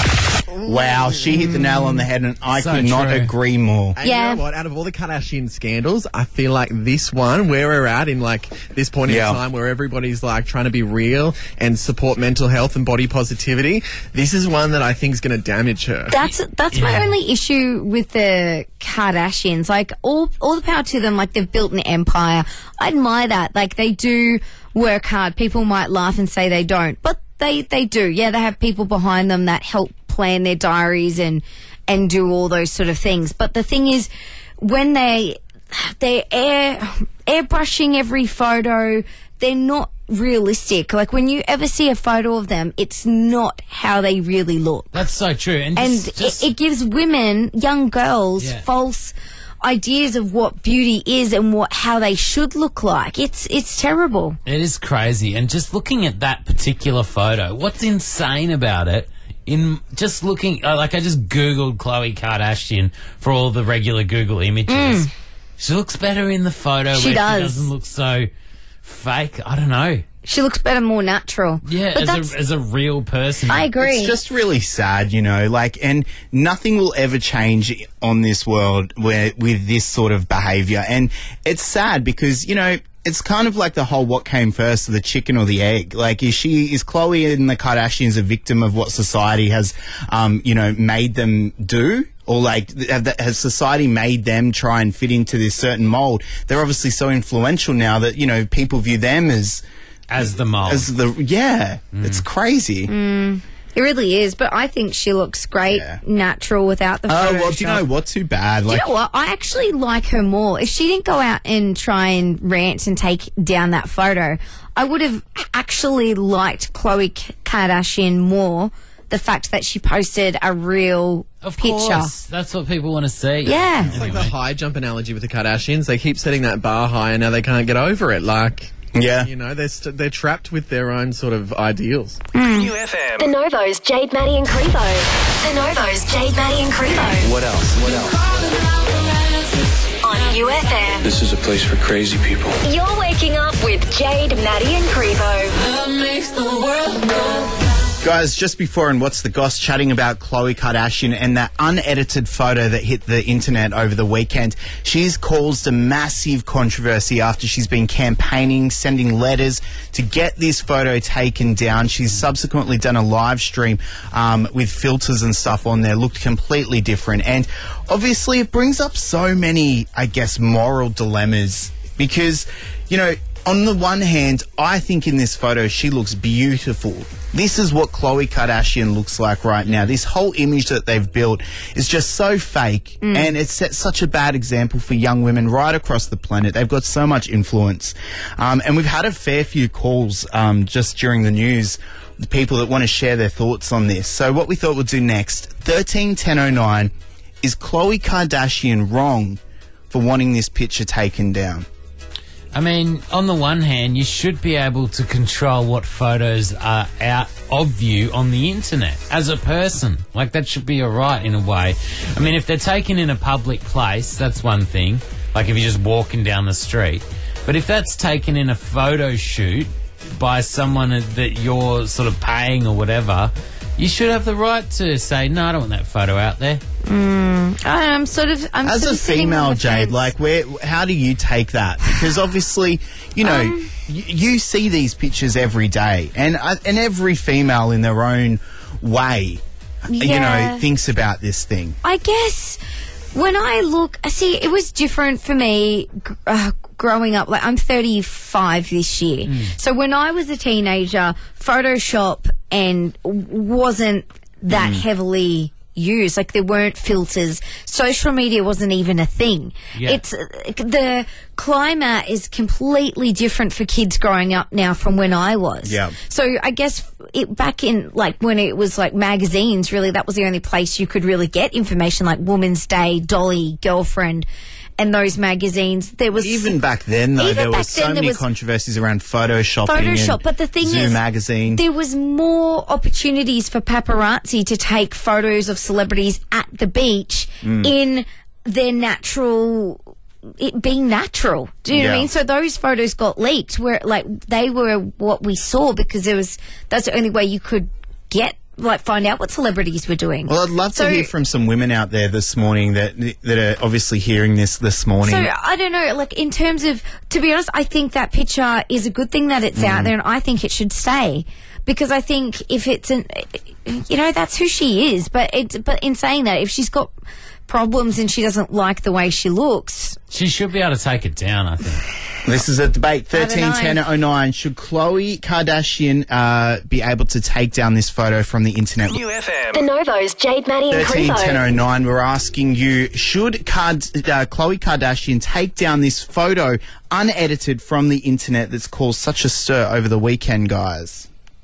Wow, she hit the nail on the head, and I So could not true. agree more. And Yeah. you know what? Out of all the Kardashian scandals, I feel like this one, where we're at in like this point Yeah. in time where everybody's like trying to be real and support mental health and body positivity, this is one that I think is going to damage her. That's that's my only issue with the Kardashians. Like all all the power to them. Like they've built an empire. I admire that. Like they do work hard. People might laugh and say they don't, but they they do. Yeah, they have people behind them that help plan their diaries and and do all those sort of things. But the thing is, when they they're air airbrushing every photo, they're not realistic. Like, when you ever see a photo of them, it's not how they really look. That's so true. And, And just, just- it, it gives women, young girls, Yeah. false ideas of what beauty is and what how they should look like. It's it's terrible. It is crazy. And just looking at that particular photo, what's insane about it, in just looking, uh, like I just Googled Khloe Kardashian for all the regular Google images. Mm. She looks better in the photo She where does. she doesn't look so fake. I don't know. She looks better, more natural. Yeah, But as that's, a, as a real person. I agree. It's just really sad, you know, like, and nothing will ever change on this world where with this sort of behavior. And it's sad because, you know, it's kind of like the whole what came first, the chicken or the egg. Like, is she, is Khloe and the Kardashians a victim of what society has, um, you know, made them do? Or, like, have the, has society made them try and fit into this certain mold? They're obviously so influential now that, you know, people view them as... As the mold. As the, yeah. It's crazy. Mm, it really is, but I think she looks great, natural, without the Oh, Photoshop. well, do you know what? Too bad. Like, you know what? I actually like her more. If she didn't go out and try and rant and take down that photo, I would have actually liked Khloe K- Kardashian more. The fact that she posted a real Of picture. course. That's what people want to see. Yeah. It's like the high jump analogy with the Kardashians. They keep setting that bar high and now they can't get over it. Like, yeah. You know, they're, st- they're trapped with their own sort of ideals. New F M. The Novo's Jade, Maddie and Crevo. The Novo's Jade, Maddie and Crevo. What else? What else? On U F M. This is a place for crazy people. You're waking up with Jade, Maddie and Crevo. Love makes the world go. Guys, just before and What's the Goss, chatting about Khloe Kardashian and that unedited photo that hit the internet over the weekend. She's caused a massive controversy after she's been campaigning, sending letters to get this photo taken down. She's subsequently done a live stream um, with filters and stuff on there, looked completely different. And obviously it brings up so many, I guess, moral dilemmas because, you know, on the one hand, I think in this photo she looks beautiful. This is what Khloe Kardashian looks like right now. This whole image that they've built is just so fake, Mm. and it sets such a bad example for young women right across the planet. They've got so much influence. Um, and we've had a fair few calls um, just during the news, the people that want to share their thoughts on this. So what we thought we'd do next, thirteen ten oh nine, is Khloe Kardashian wrong for wanting this picture taken down? I mean, on the one hand, you should be able to control what photos are out of you on the internet as a person. Like, that should be all right in a way. I mean, if they're taken in a public place, that's one thing. Like, if you're just walking down the street. But if that's taken in a photo shoot by someone that you're sort of paying or whatever, you should have the right to say, no, I don't want that photo out there. Mm, I'm sort of. I'm As sort a of sitting on female, the Jade, fence. like, where, how do you take that? Because obviously, you know, Um, y- you see these pictures every day, and uh, and every female in their own way, you Yeah. know, thinks about this thing. I guess when I look, I see it was different for me gr- uh, growing up. Like, I'm thirty-five this year, so when I was a teenager, Photoshop and w- wasn't that Mm. heavily used. Like, there weren't filters. Social media wasn't even a thing. Yeah. It's uh, the climate is completely different for kids growing up now from when I was. Yeah. So I guess it, back in, like, when it was like magazines, really, that was the only place you could really get information, like Woman's Day, Dolly, Girlfriend, and those magazines. There was Even back then, though, Even there back was so then, there many was controversies around Photoshopping. Photoshop, and but the thing Zoo is, magazine. there was more opportunities for paparazzi to take photos of celebrities at the beach Mm. in their natural, it being natural. Do you know what I Yeah. mean? So those photos got leaked, where like they were what we saw because there was that's the only way you could get like find out what celebrities were doing. Well, I'd love So- to hear from some women out there this morning that that are obviously hearing this this morning. So I don't know, like in terms of, to be honest, I think that picture is a good thing that it's out Mm. there, and I think it should stay because I think if it's an, you know, that's who she is. But it, but in saying that, if she's got problems and she doesn't like the way she looks, She should be able to take it down, I think. This is a debate. I don't thirteen ten oh nine. Should Khloe Kardashian uh, be able to take down this photo from the internet? New F M. The Novo's Jade, Maddie and thirteen ten Crevo. oh nine. We're asking you, should Card- uh, Khloe Kardashian take down this photo unedited from the internet that's caused such a stir over the weekend, guys?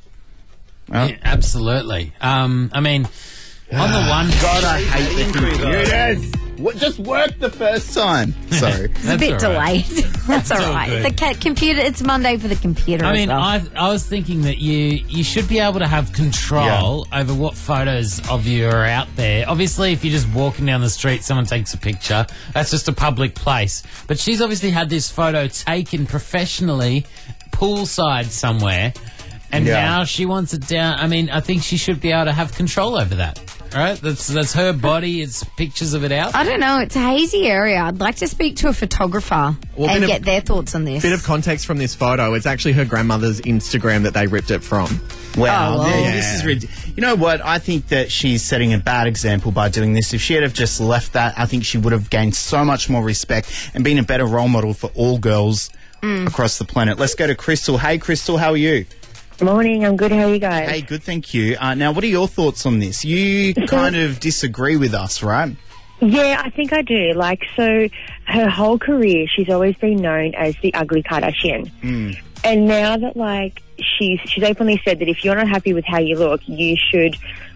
Well, Yeah, absolutely. Um, I mean, on the one... God, I hate the computers. What, just worked the first time. Sorry. It's a bit delayed. That's all all right. good. The ca- computer. It's Monday for the computer. I as mean, well. I I was thinking that you you should be able to have control over what photos of you are out there. Obviously, if you're just walking down the street, someone takes a picture, that's just a public place. But she's obviously had this photo taken professionally, poolside somewhere, and Yeah. now she wants it down. I mean, I think she should be able to have control over that. Right? That's that's her body. It's pictures of it out. I don't know. It's a hazy area. I'd like to speak to a photographer Well, and bit of- get their thoughts on this. Bit of context from this photo. It's actually her grandmother's Instagram that they ripped it from. Wow, Oh, well. th- this is rid- You know what? I think that she's setting a bad example by doing this. If she had have just left that, I think she would have gained so much more respect and been a better role model for all girls Mm. across the planet. Let's go to Crystal. Hey, Crystal, how are you? Morning, I'm good. How are you guys? Hey, good, thank you. Uh, now, what are your thoughts on this? You kind of disagree with us, right? Yeah, I think I do. Like, so her whole career, she's always been known as the ugly Kardashian. Mm. And now that, like, she's she's openly said that if you're not happy with how you look, you should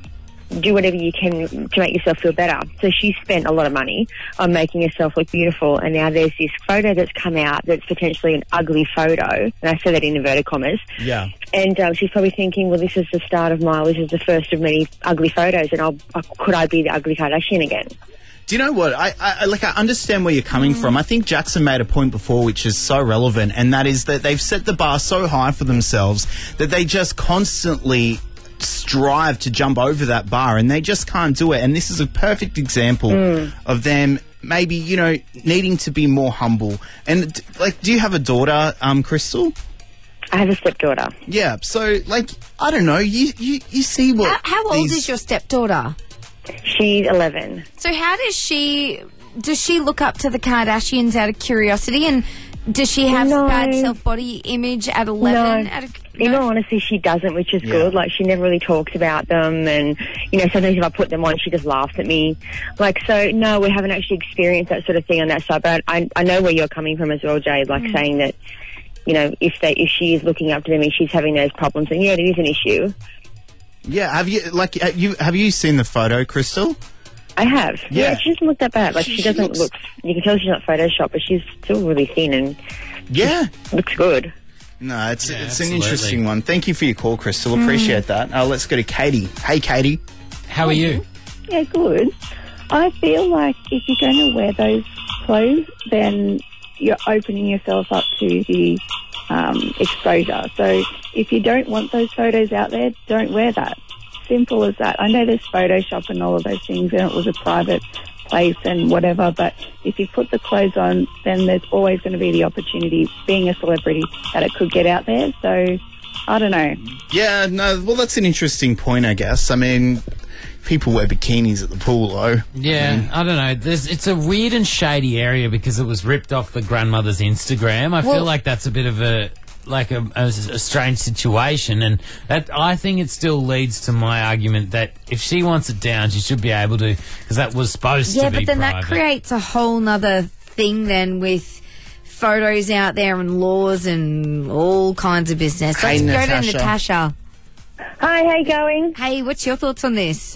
do whatever you can to make yourself feel better. So she spent a lot of money on making herself look beautiful, and now there's this photo that's come out that's potentially an ugly photo, and I say that in inverted commas. Yeah. And um, she's probably thinking, well, this is the start of my, this is the first of many ugly photos, and I'll, uh, could I be the ugly Kardashian again? Do you know what? I, I like. I understand where you're coming from. I think Jackson made a point before, which is so relevant, and that is that they've set the bar so high for themselves that they just constantly strive to jump over that bar, and they just can't do it. And this is a perfect example Mm. of them maybe, you know, needing to be more humble. And d- like, do you have a daughter, um, Crystal? I have a stepdaughter. Yeah. So, like, I don't know. You you, you see what? How, how old these- is your stepdaughter? She's eleven. So how does she? Does she look up to the Kardashians out of curiosity, and does she have No. bad self body image at eleven? No. Out of, In all honesty, she doesn't, which is Yeah. good. Like, she never really talks about them, and, you know, sometimes if I put them on, she just laughs at me. Like, so, no, we haven't actually experienced that sort of thing on that side, but I, I know where you're coming from as well, Jade, like, Mm. saying that, you know, if they, if she is looking up to them and she's having those problems, and yeah, it is an issue. Yeah. Have you like have you have you seen the photo, Crystal? I have. Yeah. Yeah, she doesn't look that bad. Like, She- she, she doesn't looks- look, you can tell she's not Photoshopped, but she's still really thin and Yeah. looks good. No, it's Yeah, it's absolutely. an interesting one. Thank you for your call, Crystal. Appreciate that. Uh, let's go to Katie. Hey, Katie. How are you? Yeah, good. I feel like if you're going to wear those clothes, then you're opening yourself up to the um, exposure. So if you don't want those photos out there, don't wear that. Simple as that. I know there's Photoshop and all of those things, and it was a private place and whatever, but if you put the clothes on, then there's always going to be the opportunity, being a celebrity, that it could get out there. So I don't know. Yeah, no, well, that's an interesting point, I guess. I mean, people wear bikinis at the pool, though. Yeah, I don't know. There's, it's a weird and shady area because it was ripped off the grandmother's Instagram. I Well- feel like that's a bit of a like a, a, a strange situation, and that I think it still leads to my argument that if she wants it down, she should be able to, because that was supposed yeah, to be but then private. that creates a whole nother thing then with photos out there and laws and all kinds of business. Hey, Let's go Natasha. to Natasha. Hi, how you going? Hey, what's your thoughts on this?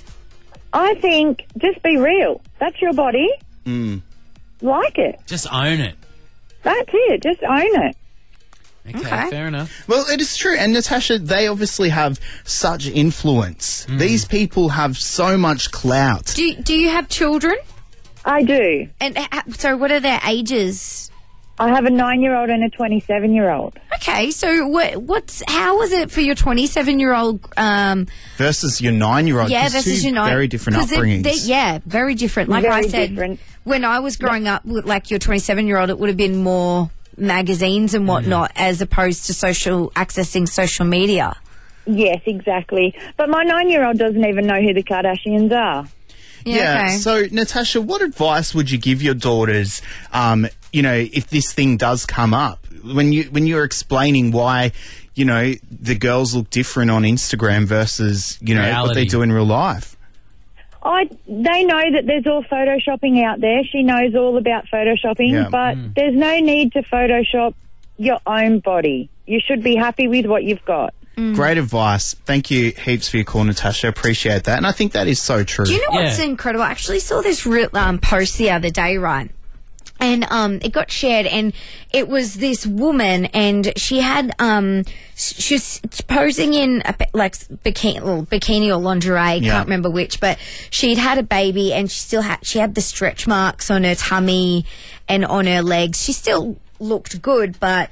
I think just be real. That's your body. Mm. Like it. Just own it. That's it. Just own it. Okay, Okay. fair enough. Well, it is true. And Natasha, they obviously have such influence. These people have so much clout. Do you, do you have children? I do. And uh, so, what are their ages? I have a nine-year-old and a twenty-seven-year-old. Okay, so what? What's how was it for your twenty-seven-year-old? Um, Versus your nine-year-old. yeah, 'cause versus two your nine. very different 'cause they're- upbringings. they're- yeah, very different. Like I Very said, different. when I was growing up, with like your twenty-seven-year-old, it would have been more magazines and whatnot, as opposed to social accessing social media. Yes, exactly. But my nine-year-old doesn't even know who the Kardashians are. Yeah. Yeah. okay. So, Natasha, what advice would you give your daughters, um, you know, if this thing does come up? when you when you're explaining why, you know, the girls look different on Instagram versus, you know, Reality. what they do in real life. I, they know that there's all photoshopping out there. She knows all about photoshopping, Yeah. but Mm. there's no need to photoshop your own body. You should be happy with what you've got. Great advice. Thank you heaps for your call, Natasha. Appreciate that. And I think that is so true. Do you know what's incredible? I actually saw this re- um, post the other day, right? And um, it got shared, and it was this woman, and she had um, sh- she was posing in a, bi- like bikini, well, bikini or lingerie, Yeah. can't remember which, but she'd had a baby, and she still had she had the stretch marks on her tummy and on her legs. She still looked good, but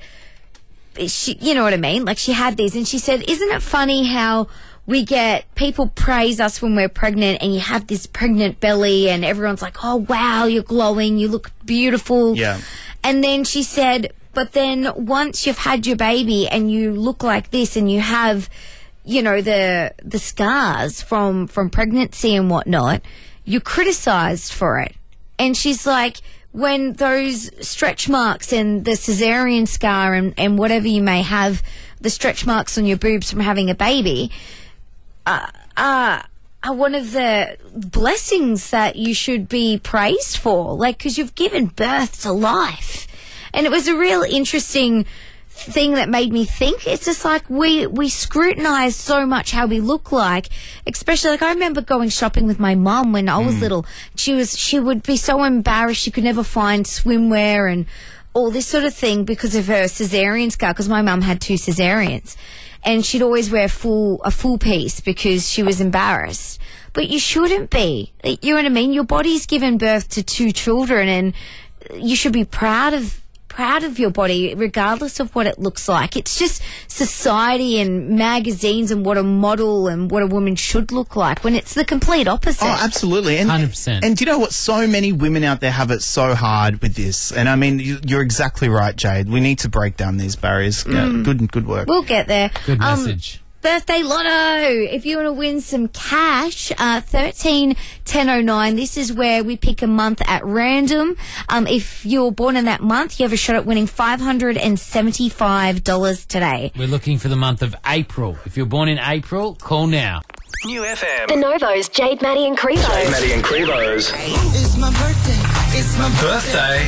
she, you know what I mean? Like, she had these, and she said, "Isn't it funny how we get people praise us when we're pregnant, and you have this pregnant belly, and everyone's like, oh wow, you're glowing, you look beautiful." Yeah. And then she said, but then once you've had your baby and you look like this, and you have, you know, the the scars from from pregnancy and whatnot, you're criticised for it. And she's like, when those stretch marks and the cesarean scar and, and whatever you may have, the stretch marks on your boobs from having a baby, uh, uh, are one of the blessings that you should be praised for. Like, because you've given birth to life. And it was a real interesting thing that made me think. It's just like we we scrutinise so much how we look like, especially like I remember going shopping with my mum when I was Mm. little. She was she would be so embarrassed she could never find swimwear and all this sort of thing because of her cesarean scar, because my mum had two cesareans, and she'd always wear full a full piece because she was embarrassed. But you shouldn't be. You know what I mean? Your body's given birth to two children, and you should be proud of proud of your body regardless of what it looks like. It's just society and magazines and what a model and what a woman should look like, when it's the complete opposite. Oh, absolutely. And, one hundred percent. And do you know what? So many women out there have it so hard with this. And I mean, you, you're exactly right, Jade. We need to break down these barriers. Yeah, Mm. good, good work. We'll get there. Good Um, message. Birthday Lotto. If you want to win some cash, uh, thirteen ten oh nine. This is where we pick a month at random. Um, if you're born in that month, you have a shot at winning five hundred seventy-five dollars today. We're looking for the month of April. If you're born in April, call now. New F M. The Novos, Jade, Maddie and Crevo. Jade, Maddie and Crevo's It's my birthday. It's my birthday.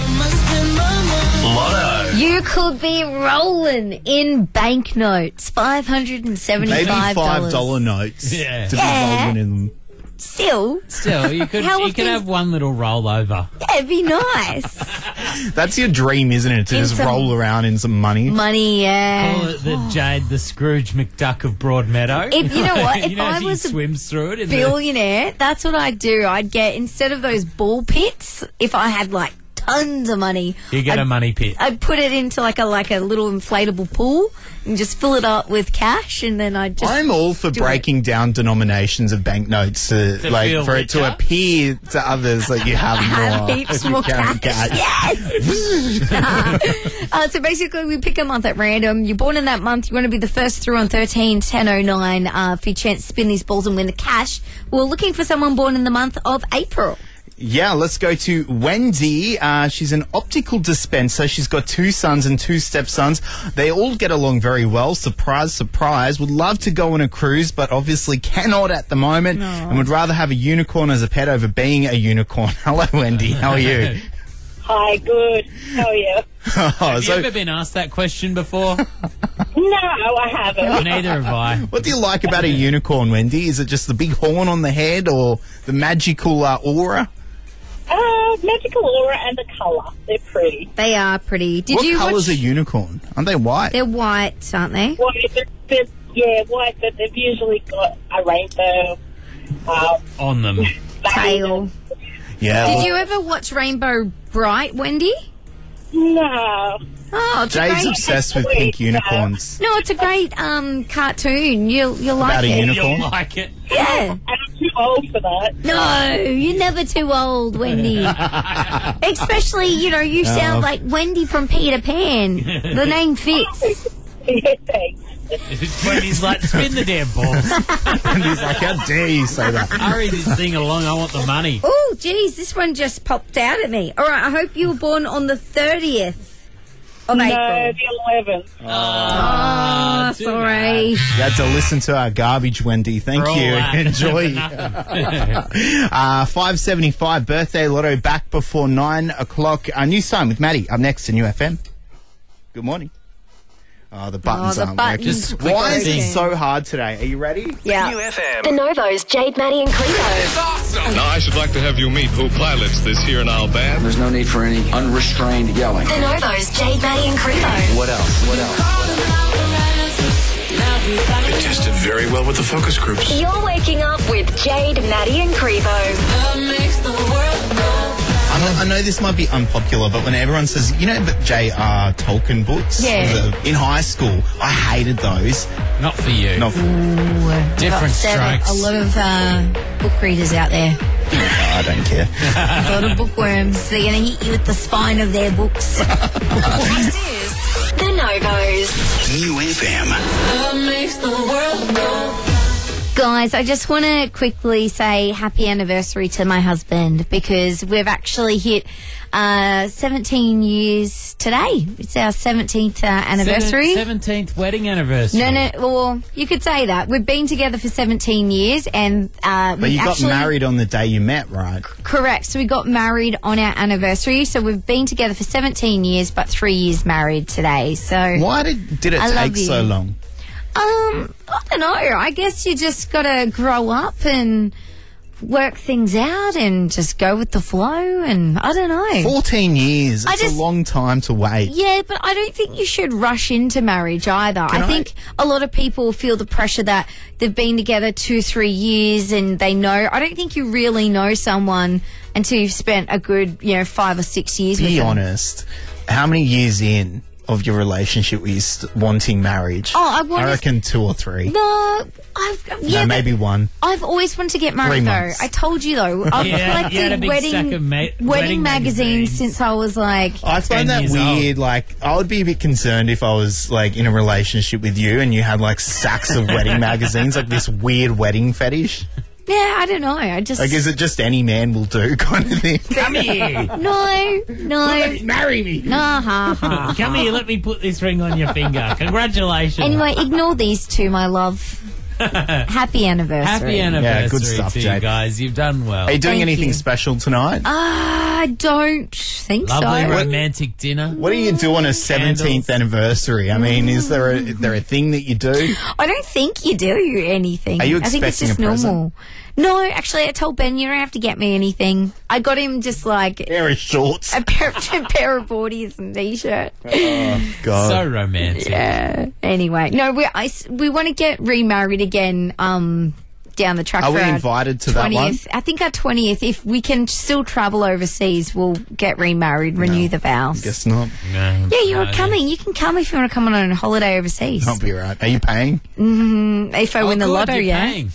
Lotto. You could be rolling in banknotes, five hundred seventy-five Maybe dollars. five dollar notes Yeah. to Yeah. be rolling in them. Still, Still, you could How you often- could have one little rollover. yeah, it'd be nice. That's your dream, isn't it? To In just some- roll around in some money. Money, yeah. Call it the Jade, the Scrooge McDuck of Broadmeadow. If- you know what, if you know, I as he was a swims through it. In the, Billionaire, that's what I'd do. I'd get, instead of those ball pits, if I had like tons of money, you get I'd, a money pit. I'd put it into like a like a little inflatable pool and just fill it up with cash, and then I'd just. I'm all for do breaking down denominations of banknotes to, To like feel for it to richer? appear to others that you have Have more. heaps if you more count cash. Yes. uh, so basically, we pick a month at random. You're born in that month. You want to be the first through on thirteen ten oh nine uh, for your chance to spin these balls and win the cash. We're looking for someone born in the month of April. Yeah, let's go to Wendy. Uh, she's an optical dispenser. She's got two sons and two stepsons. They all get along very well. Surprise, surprise. Would love to go on a cruise, but obviously cannot at the moment. And would rather have a unicorn as a pet over being a unicorn. Hello, Wendy. How are you? Hi, good. How are you? oh, Have so- you ever been asked that question before? No, I haven't. Neither have I. What do you like about a unicorn, Wendy? Is it just the big horn on the head or the magical uh, aura? Uh, magical aura and the colour. They're pretty. They are pretty. Did what you colour's watch? a unicorn? Aren't they white? They're white, aren't they? White, they're, they're, yeah, white, but they've usually got a rainbow um, On them. Tail. Yeah. Did well, you ever watch Rainbow Bright, Wendy? No. Oh, it's a Jade's great. obsessed with pink unicorns. No, it's a great um cartoon. You'll you'll like About a it. unicorn? You'll like it. Yeah. I'm too old for that. No, you're never too old, Wendy. Especially, you know, you Oh. sound like Wendy from Peter Pan. The name fits. Yeah, thanks. When he's like, spin the damn balls. And he's like, how dare you say that? Hurry this thing along, I want the money. Oh, geez, this one just popped out at me. All right, I hope you were born on the thirtieth. of No, April? the eleventh. Oh, sorry. You had to listen to our garbage, Wendy. Thank For all you. that. Enjoy. uh, five seventy-five birthday lotto back before nine o'clock. A new sign with Maddie up next to New F M. Good morning. Oh, the buttons the aren't buttons. working. Just click Why on is the it thing. so hard today? Are you ready? Yeah. New F M. The Novos, Jade, Maddie and Cleo. Now I should like to have you meet who pilots this here in our band. There's no need for any unrestrained yelling. The Novos, Jade, Maddie and Cleo. What else? What else? It tested very well with the focus groups. You're waking up with Jade, Maddie and Crevo. I know, I know this might be unpopular, but when everyone says, you know, the J R Tolkien books? Yeah. The- in high school, I hated those. Not for you. Not for, Different strokes. A lot of uh, book readers out there. I don't care. A lot of bookworms. They're going to hit you with the spine of their books. This is The Novos. New F M. Guys, I just want to quickly say happy anniversary to my husband because we've actually hit uh, seventeen years today. It's our seventeenth uh, anniversary. seventeenth wedding anniversary. No, no, well, you could say that. We've been together for seventeen years and uh, But we you got actually, married on the day you met, right? Correct. So we got married on our anniversary. So we've been together for seventeen years, but three years married today. So Why did, did it I love take you. so long? Um, I don't know. I guess you just gotta grow up and work things out and just go with the flow. And I don't know. fourteen years. I It's just- a long time to wait. Yeah, but I don't think you should rush into marriage either. Can I I- think a lot of people feel the pressure that they've been together two, three years and they know. I don't think you really know someone until you've spent a good, you know, five or six years with Be them. honest. How many years in of your relationship were you st- wanting marriage? Oh, I wanted- I reckon two or three. No, I've yeah, no, but maybe one. I've always wanted to get married Three though. months. I told you though. I've Yeah, you had a collected big wedding stack of ma- wedding, wedding magazines, magazines. since I was like. I find ten that years weird. Like, I would be a bit concerned if I was like in a relationship with you and you had like sacks of wedding magazines, like this weird wedding fetish. Yeah, I don't know. I just Like, is it just any man will do kind of thing? Come here. no, no. Marry me. Ah, ha, ha. Come here, let me put this ring on your finger. Congratulations. Anyway, ignore these two, my love. Happy anniversary. Happy anniversary Yeah, good stuff, to you Jade. guys. You've done well. Are you doing Thank anything you. special tonight? I don't think Lovely so. romantic dinner. What do you do on a seventeenth anniversary? I mean, is there a, is there a thing that you do? I don't think you do anything. Are you I think it's expecting just a present? normal. No, actually, I told Ben you don't have to get me anything. I got him just like Pair of shorts. a pair, a pair of boardies and t-shirt. Oh, God. So romantic. Yeah. Anyway, no, we I s we want to get remarried again. Um, down the track. Are for we our invited to that one? twentieth. I think our twentieth. If we can still travel overseas, we'll get remarried, renew the vows. Guess not. No, Yeah, you're no. coming. You can come if you want to come on a holiday overseas. I'll be right. Are you paying? Mm, if I Oh, win the good, lotto, you're yeah. paying.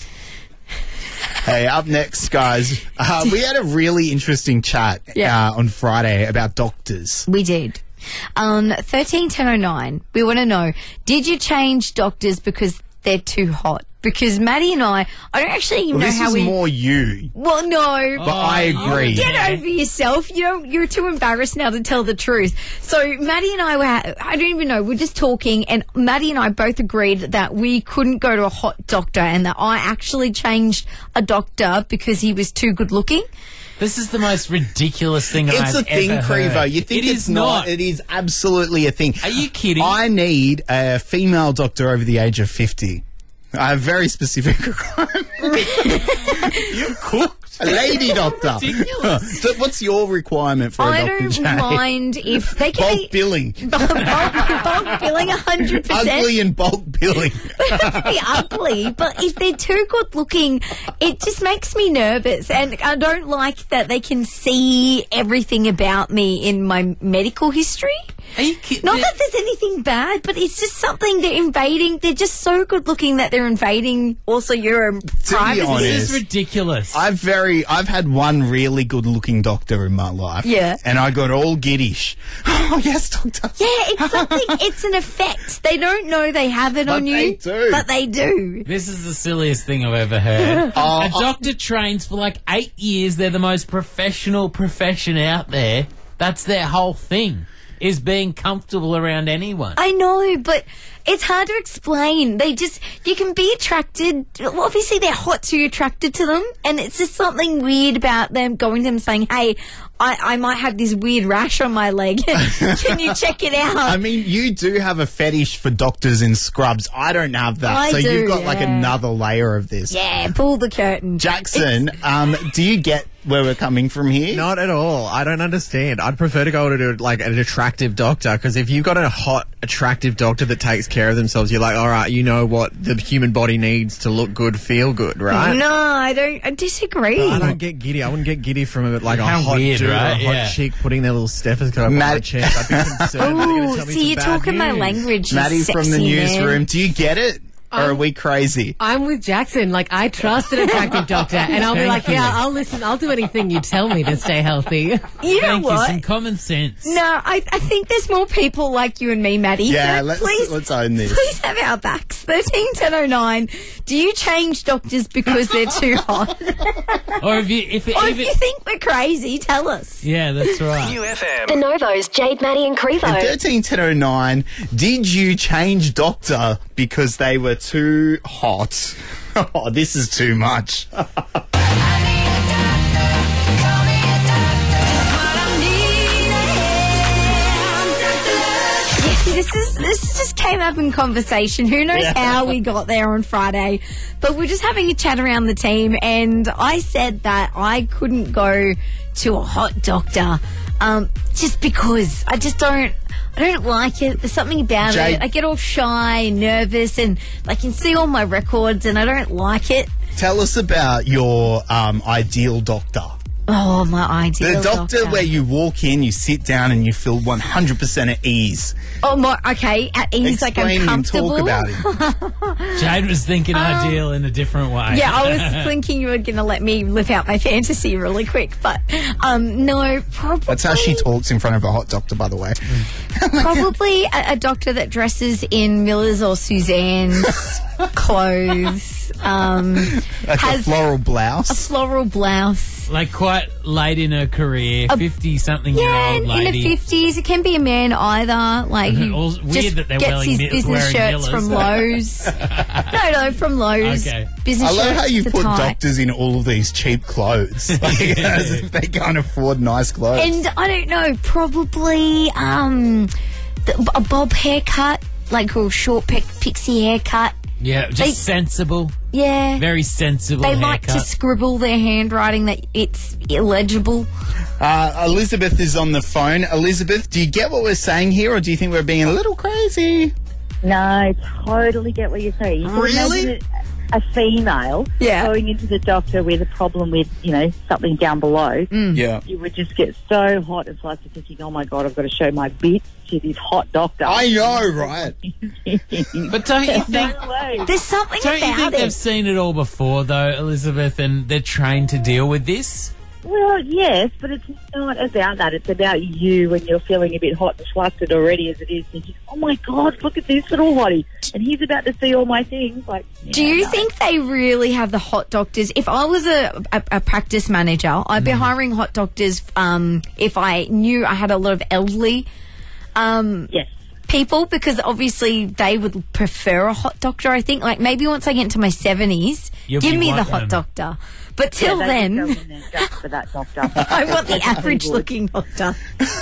Hey, up next, guys. Uh, we had a really interesting chat Yeah. uh, on Friday about doctors. We did. Um, thirteen ten oh nine. We want to know: did you change doctors because they're too hot? Because Maddie and I, I don't actually even Well, know this how is we. more you. Well, no, But I agree. Get over yourself. You know, you're too embarrassed now to tell the truth. So Maddie and I were, I don't even know, we're just talking, and Maddie and I both agreed that we couldn't go to a hot doctor and that I actually changed a doctor because he was too good looking. This is the most ridiculous thing It's I've a thing, ever heard. Crevo. You think It it's is not. It is absolutely a thing. Are you kidding? I need a female doctor over the age of fifty. I have very specific requirements. You're cooked. A lady doctor. Ridiculous. So what's your requirement for a I doctor, don't Jay? mind if they can Bulk be billing. bulk, bulk, bulk billing one hundred percent. Ugly and bulk billing. They don't have to be ugly, but if they're too good looking, it just makes me nervous. And I don't like that they can see everything about me in my medical history. Are you kidding? Not that there's anything bad, but it's just something they're invading. They're just so good looking that they're invading also your um, privacy. honest, This is ridiculous. I've very, I've had one really good looking doctor in my life. Yeah. And I got all giddish. Oh, yes, doctor. Yeah, it's something, it's an effect. They don't know they have it But on you, they do. but they do. This is the silliest thing I've ever heard. Oh, a doctor trains for like eight years. They're the most professional profession out there. That's their whole thing. is being comfortable around anyone. I know, but it's hard to explain. They just, you can be attracted, well, obviously they're hot, so you're attracted to them, and it's just something weird about them going to them saying, hey, I, I might have this weird rash on my leg. Can you check it out? I mean, you do have a fetish for doctors in scrubs. I don't have that. I so do, you've got like yeah. another layer of this. Yeah, pull the curtain. Jackson, um, do you get where we're coming from here? Not at all. I don't understand. I'd prefer to go to like an attractive doctor, because if you've got a hot, attractive doctor that takes care of themselves, you're like, all right, you know what the human body needs to look good, feel good, right? No, I don't. I disagree. But I don't get giddy. I wouldn't get giddy from a, like a How hot weird, dude right? or a hot Yeah. chick putting their little stethoscope on my chest. I'd be concerned. that they're gonna Oh, tell me see, some you're bad talking my news. language. you Maddie from the sexy newsroom, man. do you get it? Or are we crazy? I'm with Jackson. Like, I trust an attractive doctor, and I'll be Thank like, you. yeah, I'll listen. I'll do anything you tell me to stay healthy. You know Thank you. what? Some common sense. No, I, I think there's more people like you and me, Maddie. Yeah, So let's please, let's own this. please have our backs. thirteen ten oh nine. Do you change doctors because they're too hot? Or if you, if it, or if if it, you think we're crazy, tell us. yeah, that's right. New F M. The Novos, Jade, Maddie and Crevo. And thirteen ten oh nine, did you change doctor because they were too hot? Oh, this is too much. This is this just came up in conversation. Who knows Yeah. how we got there on Friday, but we're just having a chat around the team, and I said that I couldn't go to a hot doctor, um, just because I just don't. I don't like it. There's something about Jade- it. I get all shy and nervous, and I can see all my records, and I don't like it. Tell us about your um, ideal doctor. Oh, my ideal The doctor, doctor. where you walk in, you sit down, and you feel one hundred percent at ease. Oh, my, okay, at ease, like I'm Explain and comfortable. talk about it. Jade was thinking Um, ideal in a different way. Yeah, I was thinking you were going to let me live out my fantasy really quick, but um, no, probably. That's how she talks in front of a hot doctor, by the way. Probably a, a doctor that dresses in Miller's or Suzanne's clothes. Um, Like a has floral a blouse. floral blouse. Like quite late in her career, A- fifty-something year Yeah, old in lady. the fifties. It can be a man either. Like, he All- weird just that they're gets wearing his mi- business wearing shirts Millers. from Lowe's. no, no, from Lowe's. Okay. Business I love shirts how you've to put tie. doctors in all of these cheap clothes. Like, as if they can't afford nice clothes. And I don't know, probably um, the, a bob haircut, like a short pic- pixie haircut. Yeah, just They- sensible. Yeah. Very sensible They like to haircut. scribble their handwriting that it's illegible. Uh, Elizabeth is on the phone. Elizabeth, do you get what we're saying here, or do you think we're being a little crazy? No, totally get what you're saying. You can Really? imagine a female Yeah. going into the doctor with a problem with, you know, something down below. Yeah. You would just get so hot and flustered thinking, oh my God, I've got to show my bits to this hot doctor. I know, right? But don't you think... No way. There's something Don't you about think it. they've seen it all before, though, Elizabeth, and they're trained to deal with this? Well, yes, but it's not about that. It's about you when you're feeling a bit hot and flustered already as it is, thinking, oh my God, look at this little hottie. And he's about to see all my things. Like, Do yeah, you no. think they really have the hot doctors? If I was a, a, a practice manager, I'd be hiring hot doctors um, if I knew I had a lot of elderly um, Yes. people, because obviously they would prefer a hot doctor, I think. Like, maybe once I get into my seventies, You'll give be me the one hot them. doctor. But Yeah, till they then, would go in there just for that doctor. I want the They average would. looking doctor.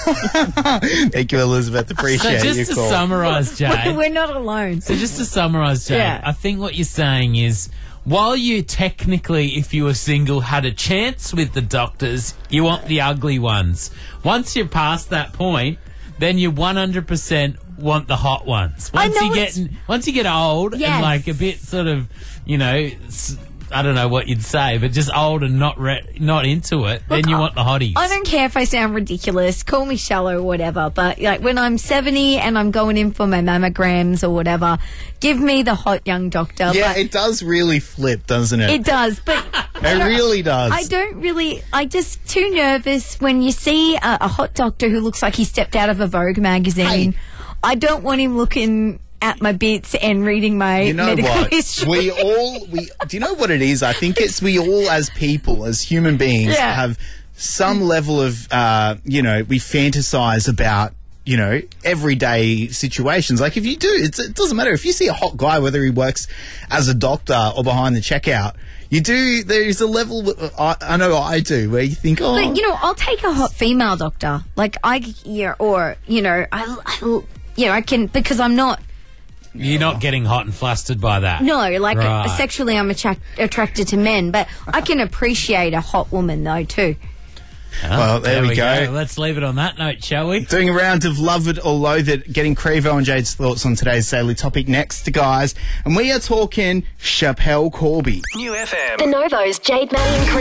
Thank you, Elizabeth. So Appreciate just your to call. summarise, Jade... We're not alone. So just to summarise, Jade, Yeah. I think what you're saying is, while you technically, if you were single, had a chance with the doctors, you want the ugly ones. Once you're past that point, then you one hundred percent want the hot ones. I Once know you it's- get once you get old Yes. and like a bit sort of, you know, s- I don't know what you'd say, but just old and not re- not into it, then Look, you I- want the hotties. I don't care if I sound ridiculous. Call me shallow or whatever. But like when I'm seventy and I'm going in for my mammograms or whatever, give me the hot young doctor. Yeah, but it does really flip, doesn't it? it does. But It really does. I don't really. I just too nervous when you see a, a hot doctor who looks like he stepped out of a Vogue magazine. Hey. I don't want him looking at my bits and reading my You know medical what? history. We all we do you know what it is? I think it's we all as people, as human beings, Yeah. have some level of uh, you know, we fantasize about you know, everyday situations. Like if you do, it's, it doesn't matter. If you see a hot guy, whether he works as a doctor or behind the checkout, you do, there's a level, I, I know I do, where you think, oh. But, you know, I'll take a hot female doctor. Like, I, yeah, or, you know, I, I, you know, I can, because I'm not. You're not getting hot and flustered by that. No, like Right. sexually I'm attract- attracted to men, but I can appreciate a hot woman though too. Oh, Well, there we go. Let's leave it on that note, shall we? Doing a round of Love It or Loathe It, getting Crevo and Jade's thoughts on today's daily topic next, guys. And we are talking Chappelle Corby. New F M. The Novos, Jade, Maddie and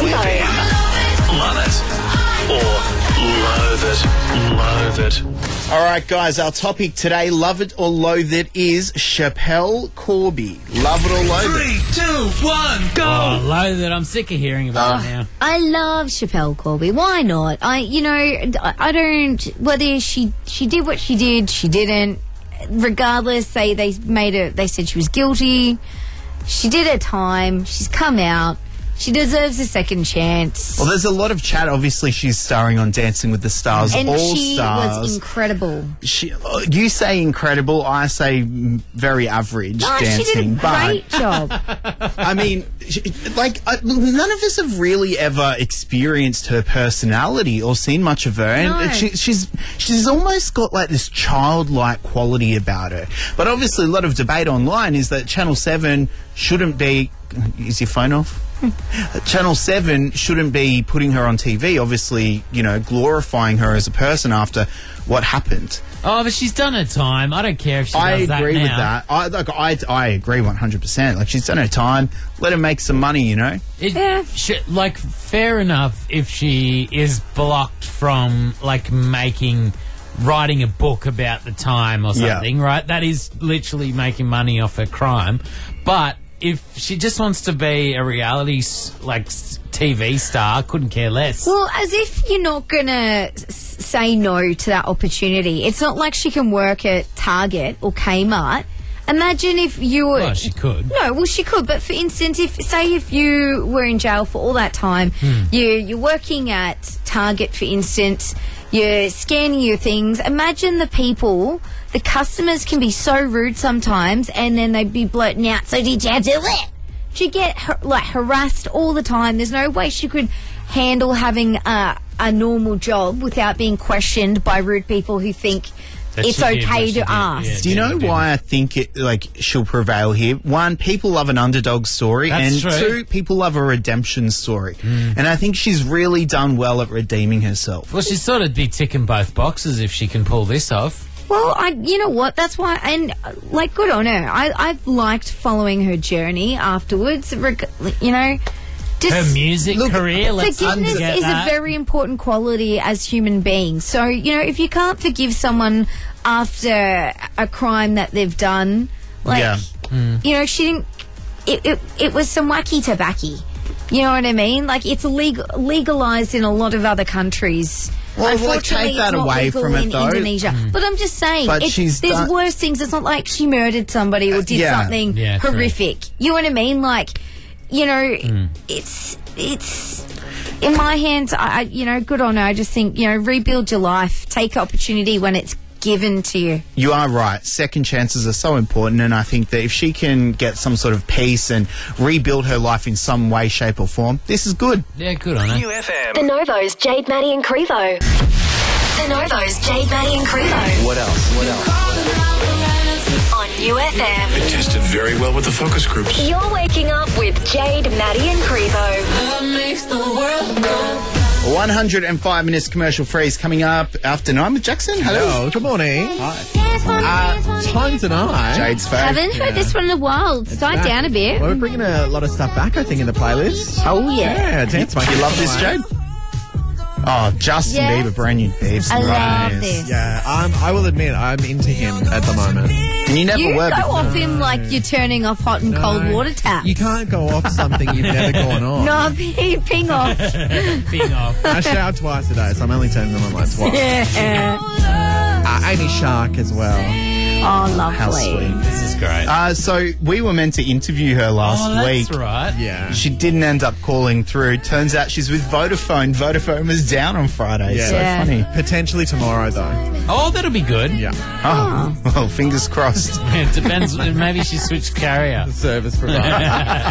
Crevo. Love it or loathe it. Loathe it. All right, guys, our topic today, Love It or Loathe It, is Chappelle Corby. Love it or loathe it. Three, two, one, go! Oh, loathe it. I'm sick of hearing about it now. I love Chappelle Corby. Why not? I, you know, I, I don't. Whether she she did what she did, she didn't. Regardless, they they made her. They said she was guilty. She did her time. She's come out. She deserves a second chance. Well, there's a lot of chat. Obviously, she's starring on Dancing with the Stars, and All she Stars. was incredible. She, uh, you say incredible, I say mm, very average No, dancing. she did a great but, job. I mean, she, like, I, none of us have really ever experienced her personality or seen much of her, and No. she, she's she's almost got like this childlike quality about her. But obviously, a lot of debate online is that Channel Seven shouldn't be. Is your phone off? Channel seven shouldn't be putting her on T V, obviously, you know, glorifying her as a person after what happened. Oh, but she's done her time. I don't care if she I does that agree now. with that. I, like, I, I agree one hundred percent. Like, she's done her time. Let her make some money, you know? It, yeah. She, like, fair enough if she is blocked from, like, making, writing a book about the time or something, Yeah. right? That is literally making money off her crime. But if she just wants to be a reality, s- like, s- T V star, couldn't care less. Well, as if you're not going to say no to that opportunity. It's not like she can work at Target or Kmart. Imagine if you were... Well, she could. No, well, she could. But for instance, if say if you were in jail for all that time, Hmm. you, you're working at Target, for instance, you're scanning your things. Imagine the people, the customers can be so rude sometimes, and then they'd be blurting out, so did you do it? She'd get, har- like, harassed all the time. There's no way she could handle having a, a normal job without being questioned by rude people who think That it's she did okay what she to did, ask. Do you know why I think it like she'll prevail here? One, people love an underdog story, That's and true. two, people love a redemption story. And I think she's really done well at redeeming herself. Well, she'd sort of be ticking both boxes if she can pull this off. Well, I, you know what? That's why, and uh, like, good on her. I, I've liked following her journey afterwards. Reg- you know, just Her music career, let's forgiveness forget is that. a very important quality as human beings. So, you know, if you can't forgive someone after a crime that they've done, like, Yeah. you know, she didn't. It, it it was some wacky tobacco. You know what I mean? Like, it's legal, legalized in a lot of other countries. Well, like, Unfortunately, take that it's not away legal from it, in though. Indonesia. Mm. But I'm just saying, But it's, she's there's done- worse things. It's not like she murdered somebody or did yeah. something Yeah, true. horrific. You know what I mean? Like, you know, Mm. it's it's in my hands. I, I, you know, good on her. I just think, you know, rebuild your life. Take opportunity when it's given to you. You are right. Second chances are so important, and I think that if she can get some sort of peace and rebuild her life in some way, shape, or form, this is good. Yeah, good on her. New F M. The Novos, Jade, Maddie and Crevo. The Novos, Jade, Maddie and Crevo. What else? What else? On New F M. It tested very well with the focus groups. You're waking up with Jade, Maddie and Crevo. Love makes the world go. one hundred five minutes commercial free is coming up after nine with Jackson. Hello. Hello, good morning. Hi. Uh, time tonight. Jade's fave. Haven't heard this one in a while. It's died back. down a bit. Well, we're bringing a lot of stuff back, I think, in the playlist. Oh, yeah. Yeah, dance You monkey. love this, Jade? Oh, Justin Yeah. Bieber, brand new Biebs. I love Right. this. Yeah, I'm, I will admit, I'm into him at the moment. And you never You were go before. off him like you're turning off hot and cold water taps. You can't go off something you've never gone on. No, ping, ping off. Being off. I showered twice today, so I'm only turning them on like twice. Yeah. Uh, Amy Shark as well. Oh, lovely. How sweet. This is great. Uh, so we were meant to interview her last oh, that's week. right. Yeah. She didn't end up calling through. Turns out she's with Vodafone. Vodafone was down on Friday. Yeah. So Yeah. funny. Potentially tomorrow, though. Oh, that'll be good. Yeah. Oh, well, fingers crossed. It depends. Maybe she switched carrier. Service provider.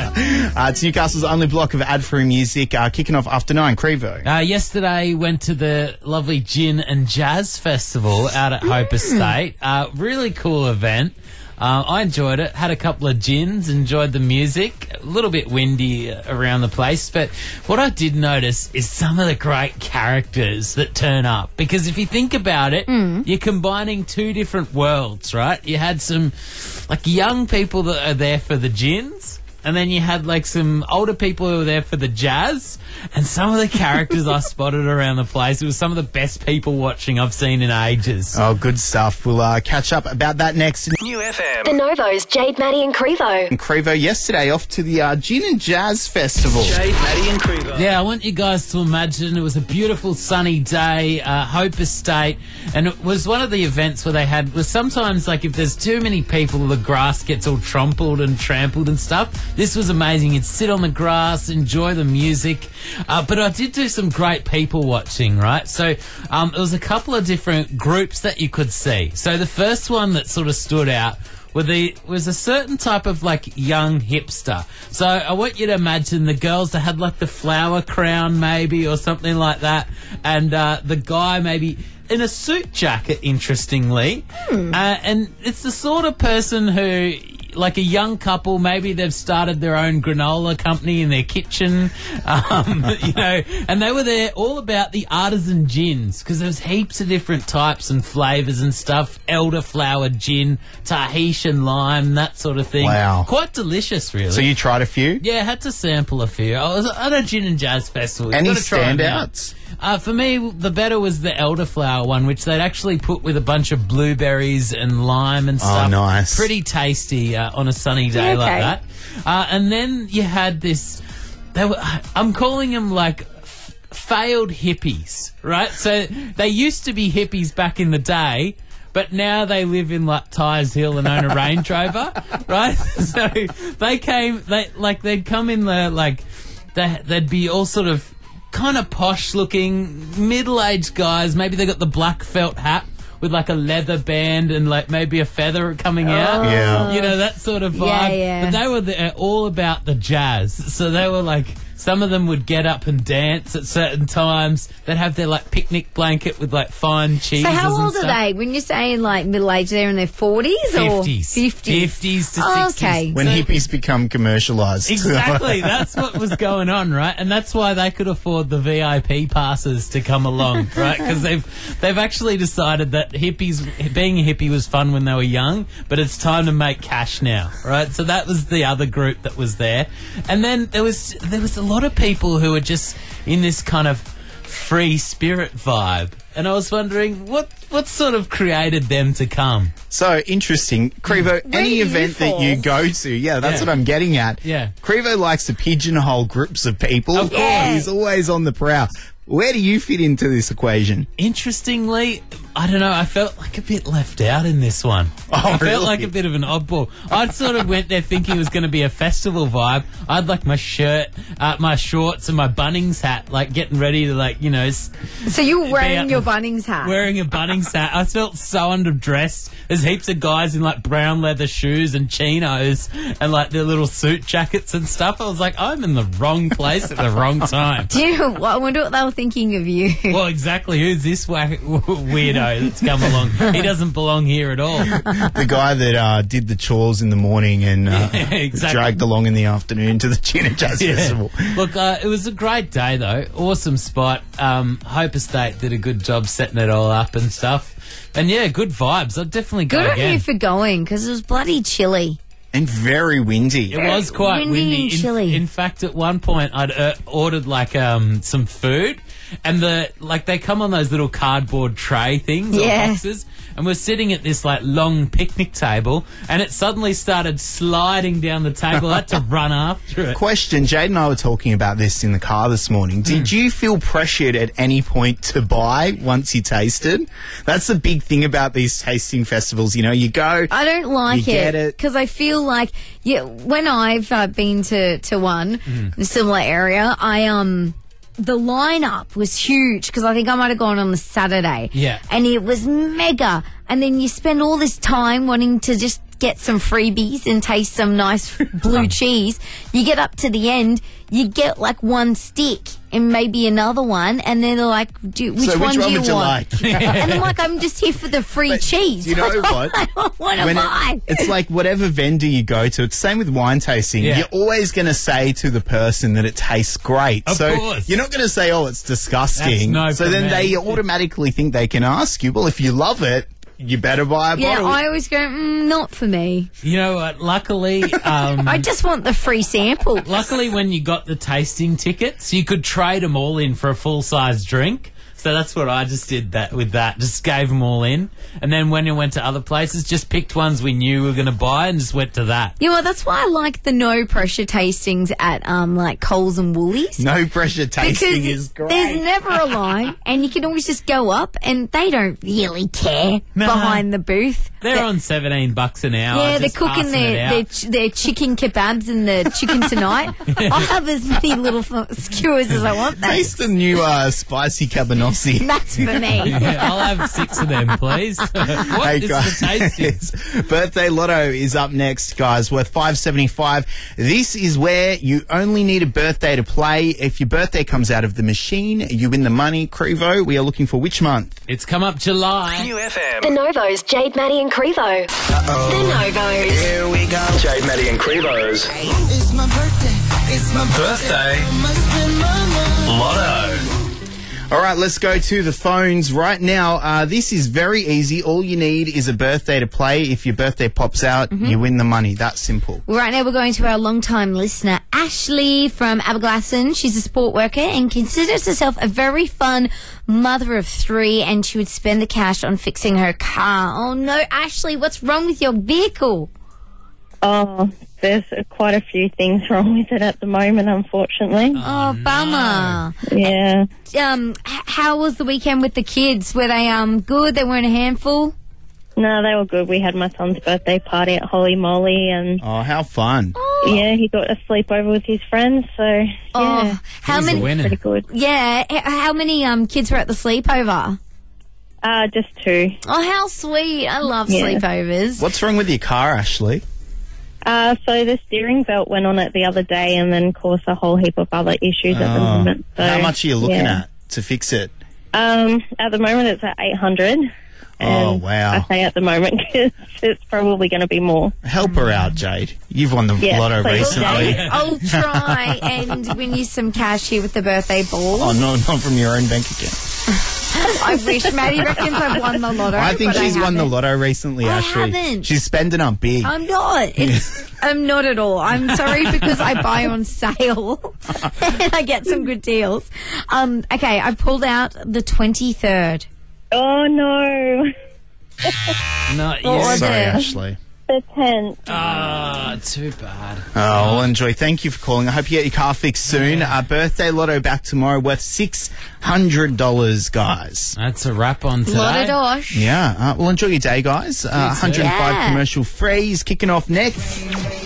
uh, it's Newcastle's only block of ad-free music, uh, kicking off after nine. Crevo. Uh, yesterday, went to the lovely Gin and Jazz Festival out at Hope Estate. Uh, really cool event. Uh, I enjoyed it. Had a couple of gins, enjoyed the music. A little bit windy around the place, but what I did notice is some of the great characters that turn up. Because if you think about it, Mm. you're combining two different worlds, right? You had some like young people that are there for the gins, and then you had like some older people who were there for the jazz, and some of the characters I spotted around the place. It was some of the best people watching I've seen in ages. Oh, good stuff. We'll uh, catch up about that next. New F M. The Novos, Jade, Maddie and Crevo. And Crevo yesterday off to the uh, Gin and Jazz Festival. Jade, Maddie and Crevo. Yeah, I want you guys to imagine it was a beautiful sunny day, uh, Hope Estate, and it was one of the events where they had, was sometimes like if there's too many people, the grass gets all trampled and trampled and stuff. This was amazing. You'd sit on the grass, enjoy the music, uh, but I did do some great people watching, right? So um, there was a couple of different groups that you could see. So the first one that sort of stood out were the, was a certain type of like young hipster. So I want you to imagine the girls that had like the flower crown maybe or something like that, and uh, the guy maybe in a suit jacket, interestingly. Hmm. Uh, and it's the sort of person who, like a young couple, maybe they've started their own granola company in their kitchen, um, you know, and they were there all about the artisan gins, because there was heaps of different types and flavours and stuff. Elderflower gin, Tahitian lime, that sort of thing. Wow. Quite delicious, really. So you tried a few? Yeah, I had to sample a few. I was at a Gin and Jazz Festival. You've Any got to try 'em out. standouts? Uh, for me, the better was the elderflower one, which they'd actually put with a bunch of blueberries and lime and Oh, stuff. nice. Pretty tasty uh, on a sunny day Yeah, like okay. that. Uh, and then you had this. They were, I'm calling them like f- failed hippies, right? So they used to be hippies back in the day, but now they live in like Tyers Hill and own a Range Rover, right? So they came, they like they'd come in the like, they, they'd be all sort of kind of posh looking, middle-aged guys. Maybe they got the black felt hat with like a leather band and like maybe a feather coming out. Yeah. You know, that sort of vibe. Yeah, yeah. But they were the, all about the jazz. So they were like, some of them would get up and dance at certain times. They'd have their like picnic blanket with like fine cheeses. So how and old are stuff. they? When you're saying like middle age, they're in their forties or Fifties. fifties? Fifties to Oh, sixties. okay. When So- hippies become commercialised. Exactly, that's what was going on, right? And that's why they could afford the V I P passes to come along, right? Because they've they've actually decided that hippies, being a hippie was fun when they were young, but it's time to make cash now, right? So that was the other group that was there, and then there was there was a lot of people who were just in this kind of free spirit vibe, and I was wondering what what sort of created them to come. So interesting. Crevo, Where any do you event that fall? you go to, yeah, that's Yeah. what I'm getting at. Yeah. Crevo likes to pigeonhole groups of people. Of course. He's always on the prowl. Where do you fit into this equation? Interestingly, I don't know, I felt like a bit left out in this one. Oh, I felt really? like a bit of an oddball. I sort of went there thinking it was going to be a festival vibe. I had like my shirt, uh, my shorts and my Bunnings hat, like getting ready to like, you know... S- So you were be wearing out- your Bunnings hat? Wearing a Bunnings hat. I felt so underdressed. There's heaps of guys in like brown leather shoes and chinos and like their little suit jackets and stuff. I was like, I'm in the wrong place at the wrong time. Do you know what? I wonder what they were thinking of you. Well, exactly. Who's this wa- weirdo that's come along? He doesn't belong here at all. The guy that uh, did the chores in the morning and uh, Yeah, exactly. dragged along in the afternoon to the Gin and Jazz Yeah. Festival. Look, uh, it was a great day, though. Awesome spot. Um, Hope Estate did a good job setting it all up and stuff. And, yeah, good vibes. I'd definitely go Good on again. you for going because it was bloody chilly. And very windy. It was quite Windy windy. and In- chilly. In, fact, at one point, I'd uh, ordered like um, some food, and the like they come on those little cardboard tray things Yeah. or boxes, and we're sitting at this like long picnic table, and it suddenly started sliding down the table. I had to run after it. Question, Jade and I were talking about this in the car this morning. Did you feel pressured at any point to buy once you tasted? That's the big thing about these tasting festivals. You know, you go... I don't like You get it it. because I feel like yeah, when I've uh, been to to one in a similar area, I um the lineup was huge because I think I might have gone on the Saturday. Yeah. And it was mega. And then you spend all this time wanting to just get some freebies and taste some nice blue cheese. You get up to the end, you get like one stick and maybe another one, and then they're like, do, which, So which one, one do you would you want? like? And I'm like, I'm just here for the free cheese. you know what? I don't want to When buy. it, it's like whatever vendor you go to, it's the same with wine tasting. Yeah. You're always going to say to the person that it tastes great. Of so course. you're not going to say, oh, it's disgusting. That's no so then for me. they automatically think they can ask you, well, if you love it, you better buy a Yeah, bottle. I always go, mm, not for me. You know what? Luckily, um, I just want the free sample. luckily, when you got the tasting tickets, you could trade them all in for a full size drink. So that's what I just did that with that. Just gave them all in, and then when we went to other places, just picked ones we knew we were going to buy and just went to that. You know, that's why I like the no pressure tastings at um like Coles and Woolies. No pressure tasting Because is great. there's never a line, and you can always just go up, and they don't really care behind the booth. They're on seventeen bucks an hour. Yeah, they're just cooking passing it their out. their, ch- their chicken kebabs and the chicken tonight. I'll have as many little f- skewers as I want. Taste That's, the new uh, spicy cabanossi. that's for me. Yeah, I'll have six of them, please. what? Hey, This is the tasting. guys, Birthday Lotto is up next, guys, worth five seventy-five. This is where you only need a birthday to play. If your birthday comes out of the machine, you win the money. Crevo, we are looking for which month? It's come up July. New F M. The Novos, Jade, Maddie and Crevo. Uh-oh. The Novos. Here we go. Jade, Maddie and Crevo's It's my birthday. It's my birthday Must spend my money. Lotto. All right, let's go to the phones right now. Uh, this is very easy. All you need is a birthday to play. If your birthday pops out, you win the money. That's simple. Right now, we're going to our long-time listener, Ashley from Aberglasslyn. She's a support worker and considers herself a very fun mother of three, and she would spend the cash on fixing her car. Oh, no, Ashley, what's wrong with your vehicle? Oh, there's quite a few things wrong with it at the moment, unfortunately. Oh, bummer. Yeah. Um, h- how was the weekend with the kids? Were they um good? They weren't a handful? No, they were good. We had my son's birthday party at Holy Moly, and Oh, how fun. yeah, he got a sleepover with his friends, so yeah. Oh, how He's the many? winner. Pretty good. Yeah, h- how many um kids were at the sleepover? Uh, just two. Oh, how sweet! I love Yeah. sleepovers. What's wrong with your car, Ashley? Uh, so the steering belt went on it the other day and then caused a whole heap of other issues at the Oh, moment. So, how much are you looking yeah. at to fix it? Um, at the moment it's at eight hundred. Oh, And wow. I say at the moment because it's probably going to be more. Help her out, Jade. You've won the Yeah, lotto please, recently. Jade. I'll try and win you some cash here with the birthday ball. Oh, no, not from your own bank account. I wish Maddie reckons I've won the lotto. I think but she's I won the haven't. lotto recently, I Ashley. haven't. She's spending up big. I'm not. It's, I'm not at all. I'm sorry because I buy on sale and I get some good deals. Um, okay, I pulled out the twenty-third. Oh no, Not What you. was Sorry, it? Ashley. the tenth. Ah, too bad. Oh, well, enjoy. Thank you for calling. I hope you get your car fixed soon. Uh, birthday lotto back tomorrow worth six hundred dollars, guys. That's a wrap on today. Lot of dosh. Yeah. Uh, well, enjoy your day, guys. Uh, one hundred five Yeah. commercial free is kicking off next.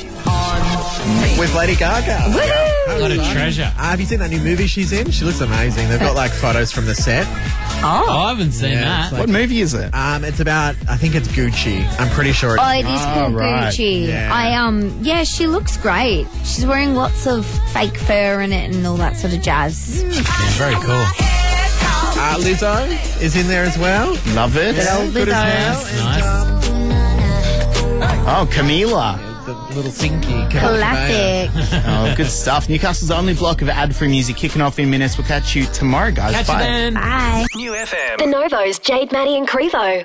With Lady Gaga. What a treasure. Uh, have you seen that new movie she's in? She looks amazing. They've got like photos from the set. Oh, I haven't seen Yeah, that. it's like- What movie is it? Um, it's about, I think it's Gucci. I'm pretty sure it's. Oh, it is Oh, called right. Gucci. Yeah. I um, yeah, she looks great. She's wearing lots of fake fur in it and all that sort of jazz. Very cool. Uh, Lizzo is in there as well. Love it. Good old Good as Lizzo. well. Nice. Oh, Camila. The little sinky. Classic. Oh, good stuff. Newcastle's only block of ad-free music kicking off in minutes. We'll catch you tomorrow, guys. Catch Bye. you then. Bye. New F M. The Novos, Jade, Maddie and Crevo.